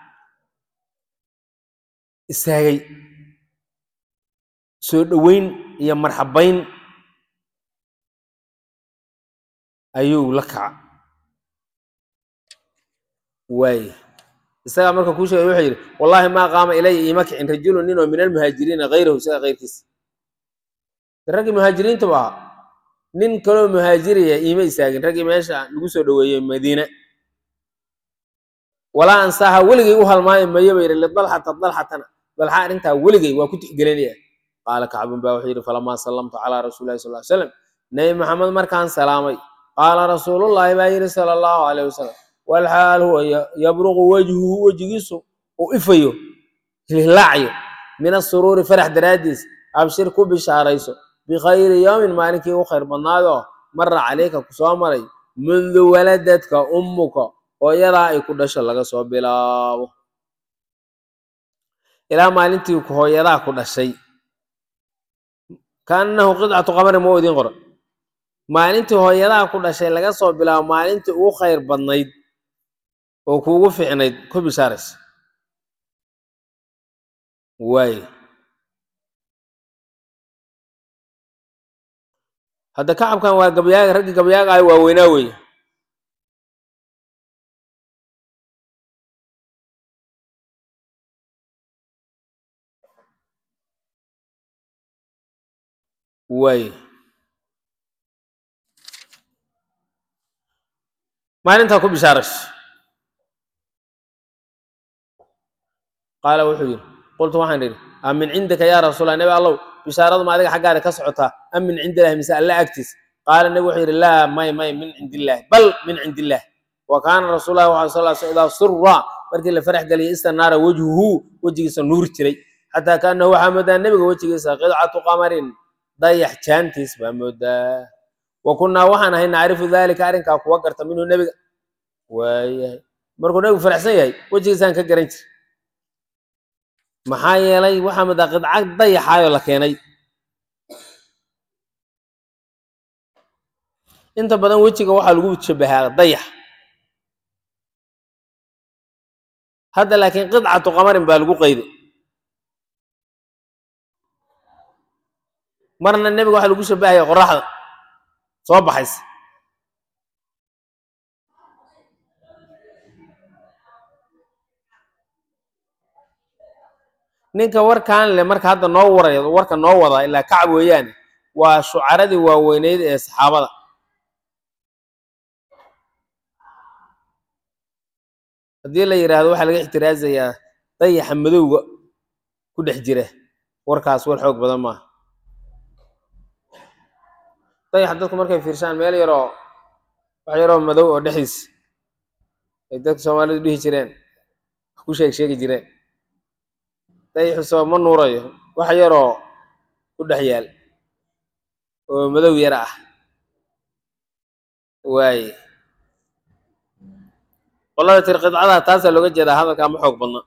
A: istaagay soo dhoweyn iyo marxabayn ayuu la kaca waay isagaa marka kuu sheegay wuxuu yidhi wallaahi maa qaama ilaya iima kicin rajulun nin oo min almuhaajiriina hayrahu isaga kayrkiisa raggii muhaajiriinta bu ahaa nin kaloo muhaajiriya iima istaagin raggii meesha lagu soo dhoweeyey madiina walaa ansaaha weligay u halmaayo mayo ba yidhi lidalxata dalxatana dalxa arrintaa weligay waa ku tixgelinaya qaala kacbun baa wuxuu yidhi falamaa sallamtu calaa rasuulillahi sal ly slam nebi maxamed markaan salaamay qaala rasuulullaahi baa yidhi sala allahu calayh wasalam walxaal huwa yabruqu wejhuhu wejigiisu uu ifayo hilhilaacyo min asuruuri farax daraaddiis abshir ku bishaarayso bikhayri yowmin maalinkii u khayr badnaadoo mara calayka ku soo maray mundu waladadka ummuka hooyadaa ay ku dhasho laga soo bilaabo ilaa maalintii hooyadaa ku dhashay kaannahu qidcatu qamarin ma idiin qoran maalintii hooyadaa ku dhashay laga soo bilaabo maalintii ugu khayr badnayd oo kuugu fiicnayd ku bishaaraysa waay hadda kacabkan waa gabyaaga raggii gabyaaga ahay waaweynaa weeye waay maalintaa ku bishaaraysa qaala wuxuu yidhi qultu waxaan idhi a min cindika yaa rasuulallah nebi allow bishaaradu ma adiga xaggaada ka socotaa am min cindi illahi mise alla agtiis qaala nebi wuxuu yidhi laa may may min cindi illaahi bal min cindi illahi wa kaana rasuulullahi waxaa sal sl idaa sura markii la farax geliyay istanaara wejhuhu wejigiisa nuuri jiray xataa kaanahu waxaa moodaa nebiga wejigiisa qidcatu qamarin dayax jaantiis baa moodaa wa kunnaa waxaan ahay nacrifu daalika arrinkaa kuwa garta minhu nebiga waayahay markuu nebigu faraxsan yahay wejigiisaan ka garan jir maxaa yeelay waxaa moodaa qidca dayaxaayoo la keenay inta badan wejiga waxaa lagu shabahaa dayax hadda laakiin qidcatu qamarin baa lagu qayday marna nebiga waxaa lagu shabahaya qoraxda soo baxaysa ninka warkaan le marka hadda noo waraya warka noo wadaa ilaa kacab weeyaane waa shucaradii waaweyneyd ee saxaabada haddii la yidhaahdo waxaa laga ixtiraazayaa dayaxa madowga ku dhex jira warkaas war xoog badan maaha dayax dadku markay fiirshaan meel yaroo wax yaroo madow oo dhexdiis ay dadka soomaalidu dhihi jireen wax ku sheeg sheegi jireen dayaxu soo ma nuurayo wax yaroo ku dhex yaal oo madow yar ah waaye qolada tir qidcada taasaa looga jeedaa hadalkaa ma xoog badna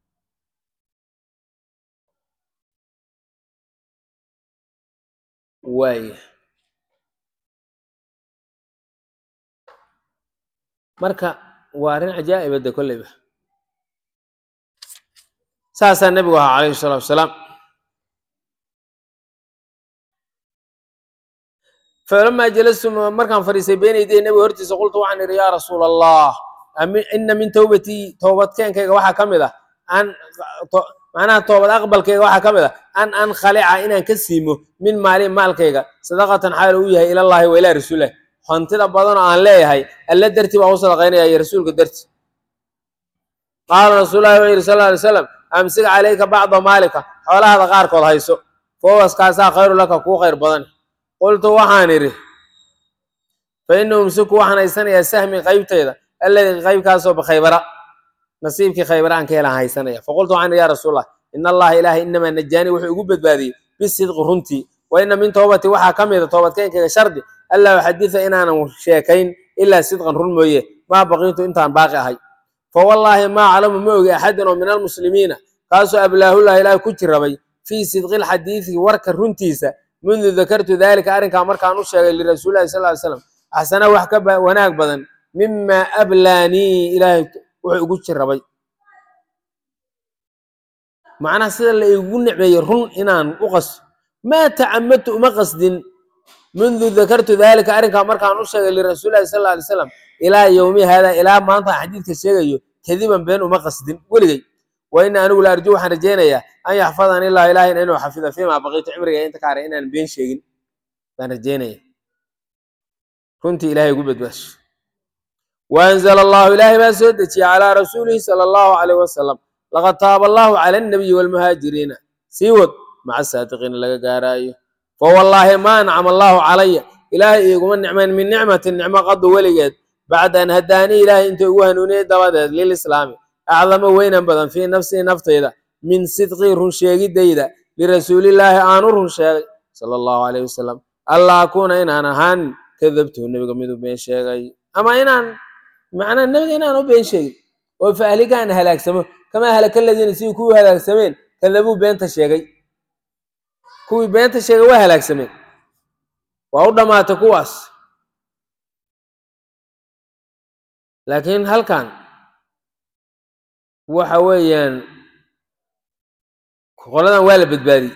A: waaye marka waa arrin cajaa'ibada kolleyba saasaa nebigu ahaa calayhi salaatu wasalaam falamaa jalastu markaan fadhiisay been yadayhi nebiga hortiisa qultu waxaan idhi yaa rasuula allah ina min towbatii toobadkeenkayga waxaa ka mid ah an macnaha toobad aqbalkayga waxaa ka mid ah an ankhalica inaan ka siimo min maali maalkayga sadaqatan xaal uu yahay ilallaahi wa ilaa rasuulilah hantida badan oo aan leeyahay alla dartii baan u sadaqaynaya iyo rasuulka darti qaala rasuulullahi wuxuu yidhi sal lla alay slam amsik calayka bacda maalika xoolahaada qaarkood hayso foowaskaasaa khayru laka kuu khayr badan qultu waxaan idhi fa ina umsiku waxaan haysanayaa sahmi qaybtayda alladii qaybkaasoo bikhaybara nasiibkii khaybara aan ka helaan haysanaya faqultu waxaan idhi yaa rasuulallah ina allaha ilaahay inamaa najaani wuxuu igu badbaadiyey bisidqi runtii wa ina min towbati waxaa ka mida toobadkeenkayga shardi allaa uxaditha inaanan sheekayn ilaa sidqan run mooye maa baqiitu intaan baaqi ahay fawallaahi maa aclamu ma ogi axadan oo min almuslimiina kaasoo ablaahullah ilaahay ku jirabay fii sidqi lxadiidi warka runtiisa mundu dakartu dalika arrinkaa markaan u sheegay lirasuulillahi sal ly slam axsana wax ka wanaag badan mima ablaanii ilaahay wuxuu igu jirabay macnaha sida la igu nicmeeyey run inaan u qasto maa tacamadtu uma qasdin mundu dakartu dalika arrinkaa markaan u sheegay lirasuulillahi sal alay slam ilaa yowmi haada ilaa maanta xadiidka sheegayo kadiban been uma qasdin weligay wa ina anigu la arju waxaan rajaynayaa an yaxfadani illahu ilahina inuu xafido fiimaa baqiitu cimriga inta ka haray inaan been sheegin baan rajaynaya runtii ilahay ugu badbaasho waanzala allahu ilaahay baa soo dejiyey calaa rasuulihi sala allahu calayh wasalam laqad taaba allahu cala annabiyi waalmuhaajiriina sii wad maca saadiqiina laga gaaraayo fawallaahi ma ancama allahu calaya ilaahay iguma nicmayn min nicmatin nicmo qadu weligeed bacda an hadaanii ilaahay intuu igu hanuuniyey dabadeed lilislaami acdamo weynan badan fii nafsii naftayda min sidqii run sheegidayda lirasuulillaahi aanu run sheegay sala allahu calayh wasalam allaa akuuna inaan ahaan kadabtuhu nebiga miduu been sheegay ama inaan macnaa nebiga inaan u been sheegin oo fa ahlikaan halaagsamo kamaa halaka aladiina sidii kuwii halaagsameen kadabuu beenta sheegay kuwii beenta sheegay waa halaagsameen waa u dhammaatay kuwaas laakiin halkan waxa weeyaan qoladan waa la badbaadiyey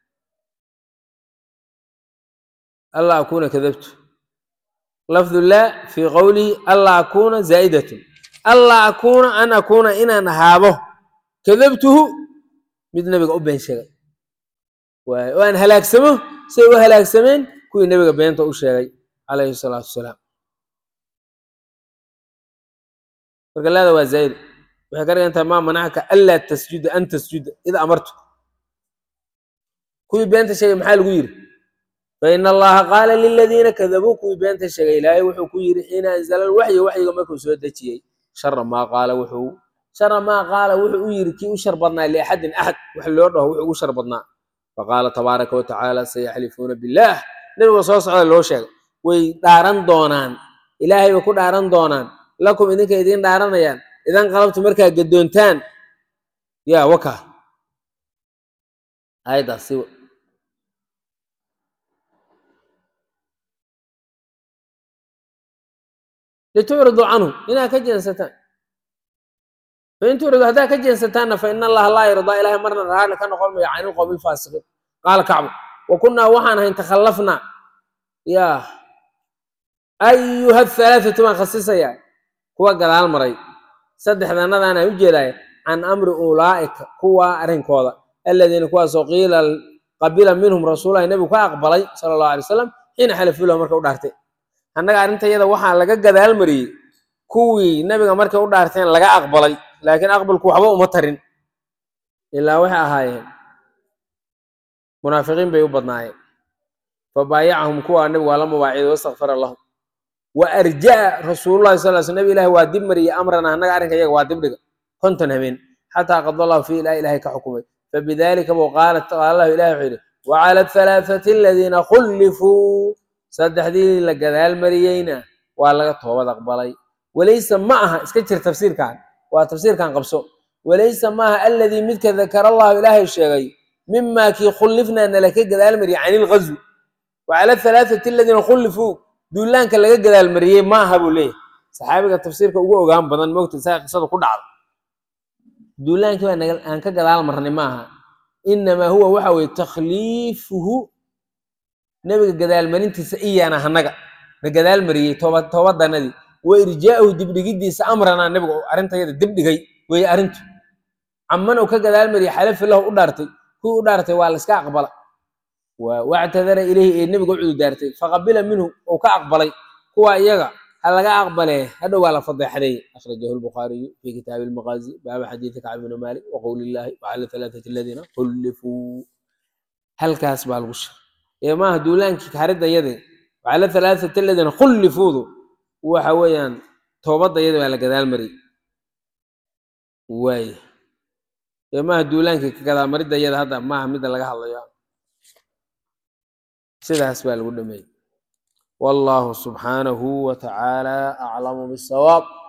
A: alla akuuna kadabtu lafdu laa fii qowlihi alla akuuna zaa'idatun alla akuuna an akuuna inaan ahaabo kadabtuhu mid nebiga u been sheegay waay oo aan halaagsamo siday u halaagsameen kuwii nebiga beenta u sheegay calayhi salaatu wasalaam marka laada waa zaa'id waxay ka dhigan tahay maa manacaka anlaa tasjuda an tasjuda id amartu kuwii beenta sheegay maxaa lagu yidhi faina allaha qaala liladiina kadabuu kuwii beenta sheegay ilaahay wuxuu ku yidhi xiina anzala alwaxyi waxyiga markuu soo dejiyey shara maa qaala wuxuu shara maa qaala wuxuu u yidhi kii u shar badnaa liaxadin axad wax loo dhaho wuxuu ugu shar badnaa faqaala tabaaraka watacaala sayaxlifuuna billaah nebiga soo socda loo sheegay way dhaaran doonaan ilaahay bay ku dhaaran doonaan lakum idinka idiin dhaaranayaan idan qalabtu markaa gadoontaan yaa waka ayadaas si litucridu canhu inaad ka jeensataan fain tucridu haddaad ka jeensataanna faina allaha laa yardaa ilahay marna raali ka noqon mayo can ilqowmi ilfaasiqiin qaala kacbu wa kunnaa waxaan ahayn takhallafnaa yaa ayuha halaathatu baan khasisayaa kuwa gadaal maray saddexdanadaan aan u jeedaaya can amri ulaa'ika kuwa arrinkooda aladiina kuwaasoo qiila qabila minhum rasuulahi nebigu ka aqbalay sala allahu alay wasalam xiina xalafuu lahu marka u dhaartay annaga arrintayada waxaa laga gadaal mariyey kuwii nebiga markay u dhaarteen laga aqbalay laakiin aqbalku waxba uma tarin ilaa waxay ahaayeen munaafiqiin bay u badnaayeen فبايعهم كوا النبي ولا مواعيد واستغفر الله وأرجع رسول الله صلى الله عليه وسلم إله وادمري أمرنا هنك أرنك يا وادمري كنت همين حتى قضى الله في لا إله كحكمه فبذلك وقالت قال الله إله حيره وعلى الثلاثة الذين خلفوا صدح دين لقد مريينا ولا توبة أقبلي وليس معها اسكتر تفسير كان وتفسير كان قبسه وليس معها الذي مثل ذكر الله إله الشيء مما كي خلفنا أن لك قد مري عن الغزو وعلى الثلاثة الذين خلفوا دولان كان لقى قدال مريي ما هبوا ليه صحابي التفسير كوجو قام بدن موت ساق قصده كل عرض دولان كمان أن كقدال مرني معها إنما هو وحوي تخليفه نبي قدال مرين تسئي أنا هنجا قدال مريي توبة توبة دندي وإرجاءه دبدي جدي سأمرنا نبي أرنت يد دبدي جاي وهي أرنت عمنا وكقدال مريي حلف الله قدرتي هو قدرتي والسكاق قبله واعتذر إليه النبي قعد دارتي فقبل منه وكأقبلي هو يجا هل جاء أقبله هذا ولا فضح عليه أخرجه البخاري في كتاب المغازي باب حديث كعب بن مالك وقول الله وعلى ثلاثة الذين خلفوا هل كاسب البشر يا ما دولان كهرد يده وعلى ثلاثة الذين خلفوا وحويان توبض يده على كذا المري واي يا ما دولان كذا مريض يده هذا ما حمد الله الله يا سيدها سؤال قدامي والله سبحانه وتعالى أعلم بالصواب.